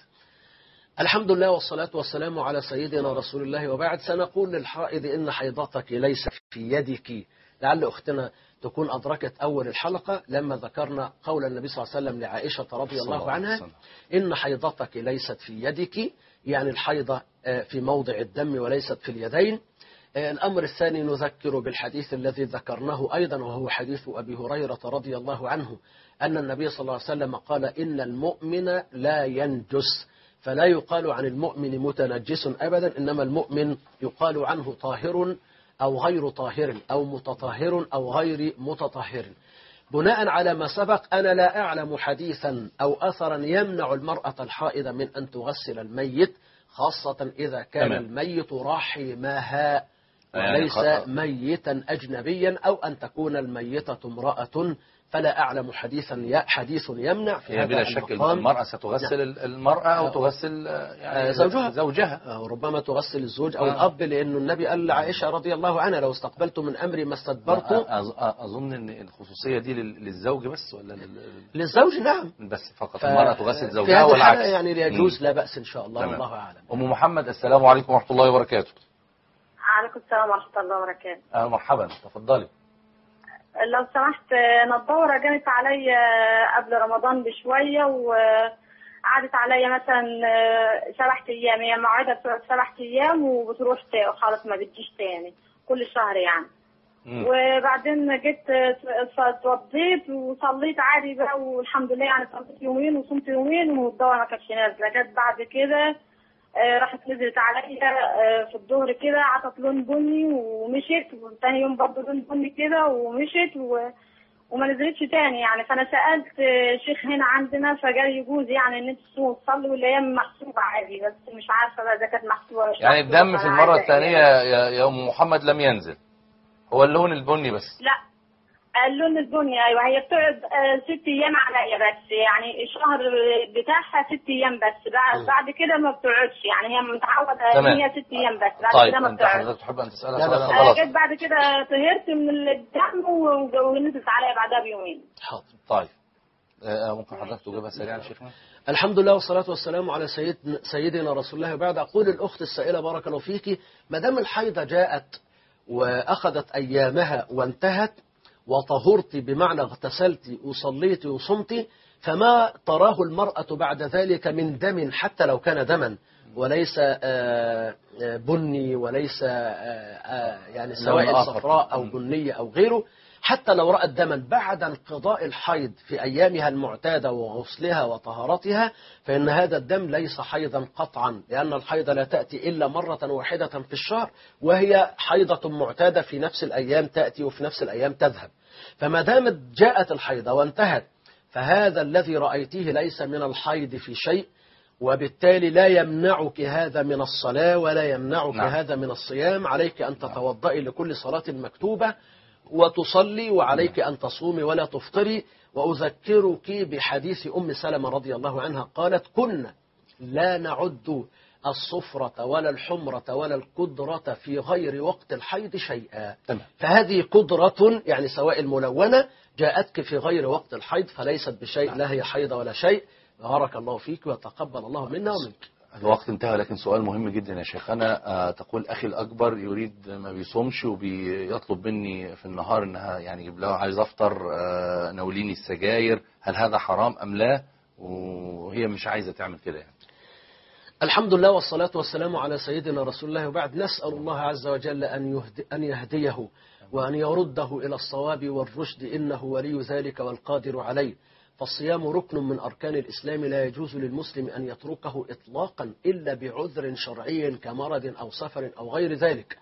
الحمد لله والصلاة والسلام على سيدنا رسول الله، وبعد. سنقول للحائض إن حيضتك ليس في يدك. لعل أختنا تكون أدركت أول الحلقة لما ذكرنا قول النبي صلى الله عليه وسلم لعائشة رضي الله عنها إن حيضتك ليست في يدك، يعني الحيضة في موضع الدم وليست في اليدين. الأمر الثاني نذكر بالحديث الذي ذكرناه أيضا، وهو حديث أبي هريرة رضي الله عنه أن النبي صلى الله عليه وسلم قال إن المؤمن لا ينجس، فلا يقال عن المؤمن متنجس أبدا، إنما المؤمن يقال عنه طاهر أو غير طاهر أو متطهر أو غير متطهر. بناء على ما سبق أنا لا أعلم حديثا أو أثرا يمنع المرأة الحائضة من أن تغسل الميت، خاصة إذا كان تمام. الميت رحمها وليس يعني ميتا أجنبيا، أو أن تكون الميتة امرأة، فلا أعلم حديثا حديث يمنع في هي هذا بلا شك المقام. المرأة ستغسل نعم. المرأة أو تغسل يعني زوجها, زوجها. أو ربما تغسل الزوج أو آه. الأب، لأن النبي قال لعائشة رضي الله عنها لو استقبلت من أمري ما استدبرت. أظ- أظن أن الخصوصية دي لل- للزوج بس ولا لل- للزوج نعم، بس فقط ف- المرأة تغسل في زوجها هذه والعكس. الحالة يعني يجوز مم. لا بأس إن شاء الله. تمام. والله أعلم. أم محمد السلام عليكم ورحمة الله وبركاته. عليكم السلام ورحمة الله وبركاته. أهلا مرحبا، تفضلي. لو سمحت، نضارة جانت عليا قبل رمضان بشوية وقعدت عليا مثلا سبعة أيام، هي موعدها بتقعد سبعة أيام وبتروح تا- خلاص ما بتجيش تاني كل شهر يعني. مم. وبعدين جيت اتوضيت وصليت عادي بقى والحمد لله، يعني صليت يومين وصمت يومين والدواء ما كانتش نازلة. جت بعد كده آه، راحت نزلت عليا آه، في الظهر كده، عطت لون بني ومشيت، وتاني يوم برضه لون بني كده ومشيت و... وما نزلتش تاني يعني. فانا سالت آه، شيخ هنا عندنا فقال يجوز يعني ان انت تصوم تصلي والايام محسوبه عادي، بس مش عارفه بقى اذا كانت محسوبه ولا مش يعني محسوبة. الدم في فأنا المرة عايزة الثانية إيه؟ يا يا أم محمد لم ينزل، هو اللون البني بس. لا اللون البني ايوه، هي بتقعد آه، ست ايام عليا بس، يعني الشهر بتاعها ست ايام بس، بعد بعد كده ما بتقعدش، يعني هي متعوده ان تمام. هي ست ايام بس، بعد طيب كده ما أنت بتقعدش. حضرتك تحب أن تسألها لا، لا، سؤالا؟ خلاص. خلاص. جيت بعد كده طهرت من الدم و- ونزلت عليا بعدها بيومين. حاضر. طيب آه، ممكن حضرتك تجيبها سريعا شيخنا؟ الحمد لله والصلاة والسلام على سيد سيدنا رسول الله. بعد أقول الأخت السائلة بارك الله فيك، ما دام الحيضة جاءت وأخذت أيامها وانتهت وطهرت بمعنى اغتسلت وصليت وصمت، فما تراه المرأة بعد ذلك من دم حتى لو كان دما وليس آه، آه، بني وليس آه، آه، يعني سوائل آخر. صفراء أو بنية أو غيره، حتى لو رأت دما بعد انقضاء الحيض في أيامها المعتادة وغسلها وطهارتها، فإن هذا الدم ليس حيضا قطعا، لأن الحيض لا تأتي إلا مرة واحدة في الشهر، وهي حيضة معتادة في نفس الأيام تأتي وفي نفس الأيام تذهب. فما دامت جاءت الحيضة وانتهت، فهذا الذي رأيته ليس من الحيض في شيء، وبالتالي لا يمنعك هذا من الصلاة ولا يمنعك نعم. هذا من الصيام. عليك أن تتوضئي لكل صلاة مكتوبة وتصلي، وعليك أن تصومي ولا تفطري. وأذكرك بحديث أم سلمة رضي الله عنها قالت كنا لا نعد الصفرة ولا الحمرة ولا القدرة في غير وقت الحيض شيئا. تمام. فهذه قدرة يعني سواء الملونة جاءتك في غير وقت الحيض فليست بشيء، لا هي حيض ولا شيء. بارك الله فيك وتقبل الله منا ومنك. الوقت انتهى، لكن سؤال مهم جدا يا شيخنا. آه، تقول أخي الأكبر يريد ما بيصومش وبيطلب مني في النهار إنها يعني يجيب له عايز أفطر، آه، ناوليني السجاير، هل هذا حرام أم لا؟ وهي مش عايزة تعمل كده يعني. الحمد لله والصلاة والسلام على سيدنا رسول الله، وبعد نسأل الله عز وجل أن يهدي أن يهديه وأن يرده إلى الصواب والرشد إنه ولي ذلك والقادر عليه. فالصيام ركن من أركان الإسلام لا يجوز للمسلم أن يتركه إطلاقا إلا بعذر شرعي كمرض أو سفر أو غير ذلك.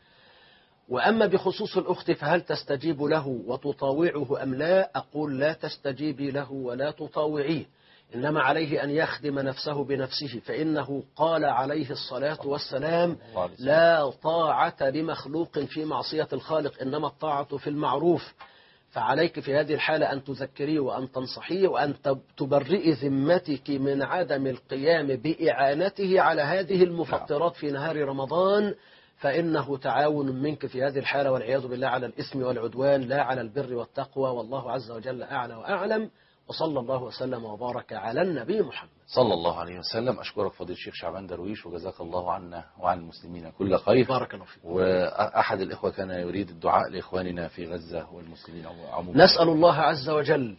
وأما بخصوص الأخت فهل تستجيب له وتطاوعه أم لا؟ أقول لا تستجيبي له ولا تطاوعيه، إنما عليه أن يخدم نفسه بنفسه، فإنه قال عليه الصلاة والسلام: لا طاعة لمخلوق في معصية الخالق، إنما الطاعة في المعروف. فعليك في هذه الحالة أن تذكريه وأن تنصحيه وأن تبرئي ذمتك من عدم القيام بإعانته على هذه المفطرات في نهار رمضان، فإنه تعاون منك في هذه الحالة والعياذ بالله على الإثم والعدوان لا على البر والتقوى. والله عز وجل أعلى وأعلم، وصلى الله وسلم وبارك على النبي محمد صلى الله عليه وسلم. أشكرك فضيلة الشيخ شعبان درويش، وجزاك الله عنا وعن المسلمين كل خير. بارك الله فيك. وأحد الإخوة كان يريد الدعاء لإخواننا في غزة والمسلمين عموما. نسأل الله عز وجل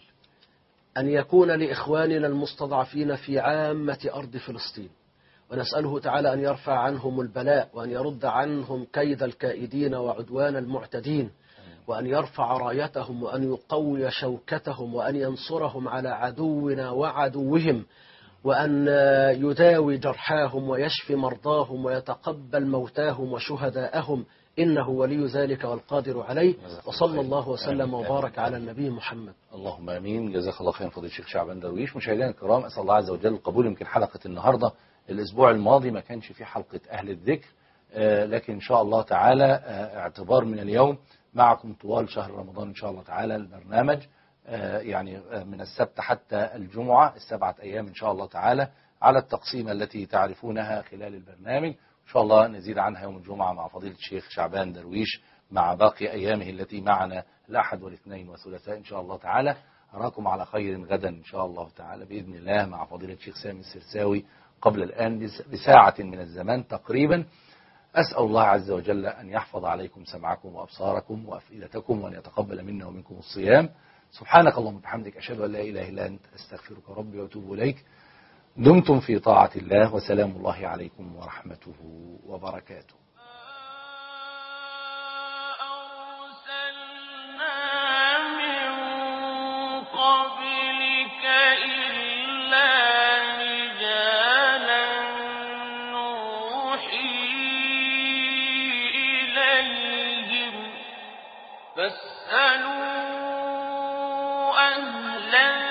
أن يكون لإخواننا المستضعفين في عامة أرض فلسطين، ونسأله تعالى أن يرفع عنهم البلاء وأن يرد عنهم كيد الكائدين وعدوان المعتدين، وأن يرفع رايتهم وأن يقوي شوكتهم وأن ينصرهم على عدونا وعدوهم، وأن يداوي جرحاهم ويشفي مرضاهم ويتقبل موتاهم وشهداءهم، إنه ولي ذلك والقادر عليه. وصلى الله وسلم وبارك على النبي محمد. اللهم آمين. جزاك الله خيرا فضيلة الشيخ شعبان درويش. مشاهدينا الكرام، أسأل الله عز وجل القبول. يمكن حلقة النهاردة الأسبوع الماضي ما كانش في حلقة أهل الذكر، لكن إن شاء الله تعالى اعتبار من اليوم معكم طوال شهر رمضان إن شاء الله تعالى البرنامج، يعني من السبت حتى الجمعة، السبعة أيام إن شاء الله تعالى، على التقسيمة التي تعرفونها خلال البرنامج. إن شاء الله نزيد عنها يوم الجمعة مع فضيلة الشيخ شعبان درويش مع باقي أيامه التي معنا الأحد والاثنين والثلاثاء إن شاء الله تعالى. أراكم على خير غدا إن شاء الله تعالى بإذن الله مع فضيلة الشيخ سامي السرساوي قبل الآن بساعة من الزمان تقريبا. أسأل الله عز وجل أن يحفظ عليكم سمعكم وأبصاركم وأفئدتكم، وأن يتقبل منا ومنكم الصيام. سبحانك اللهم وبحمدك، أشهد أن لا إله إلا أنت، أستغفرك ربي وأتوب إليك. دمتم في طاعة الله، وسلام الله عليكم ورحمته وبركاته. فاسألوا أهل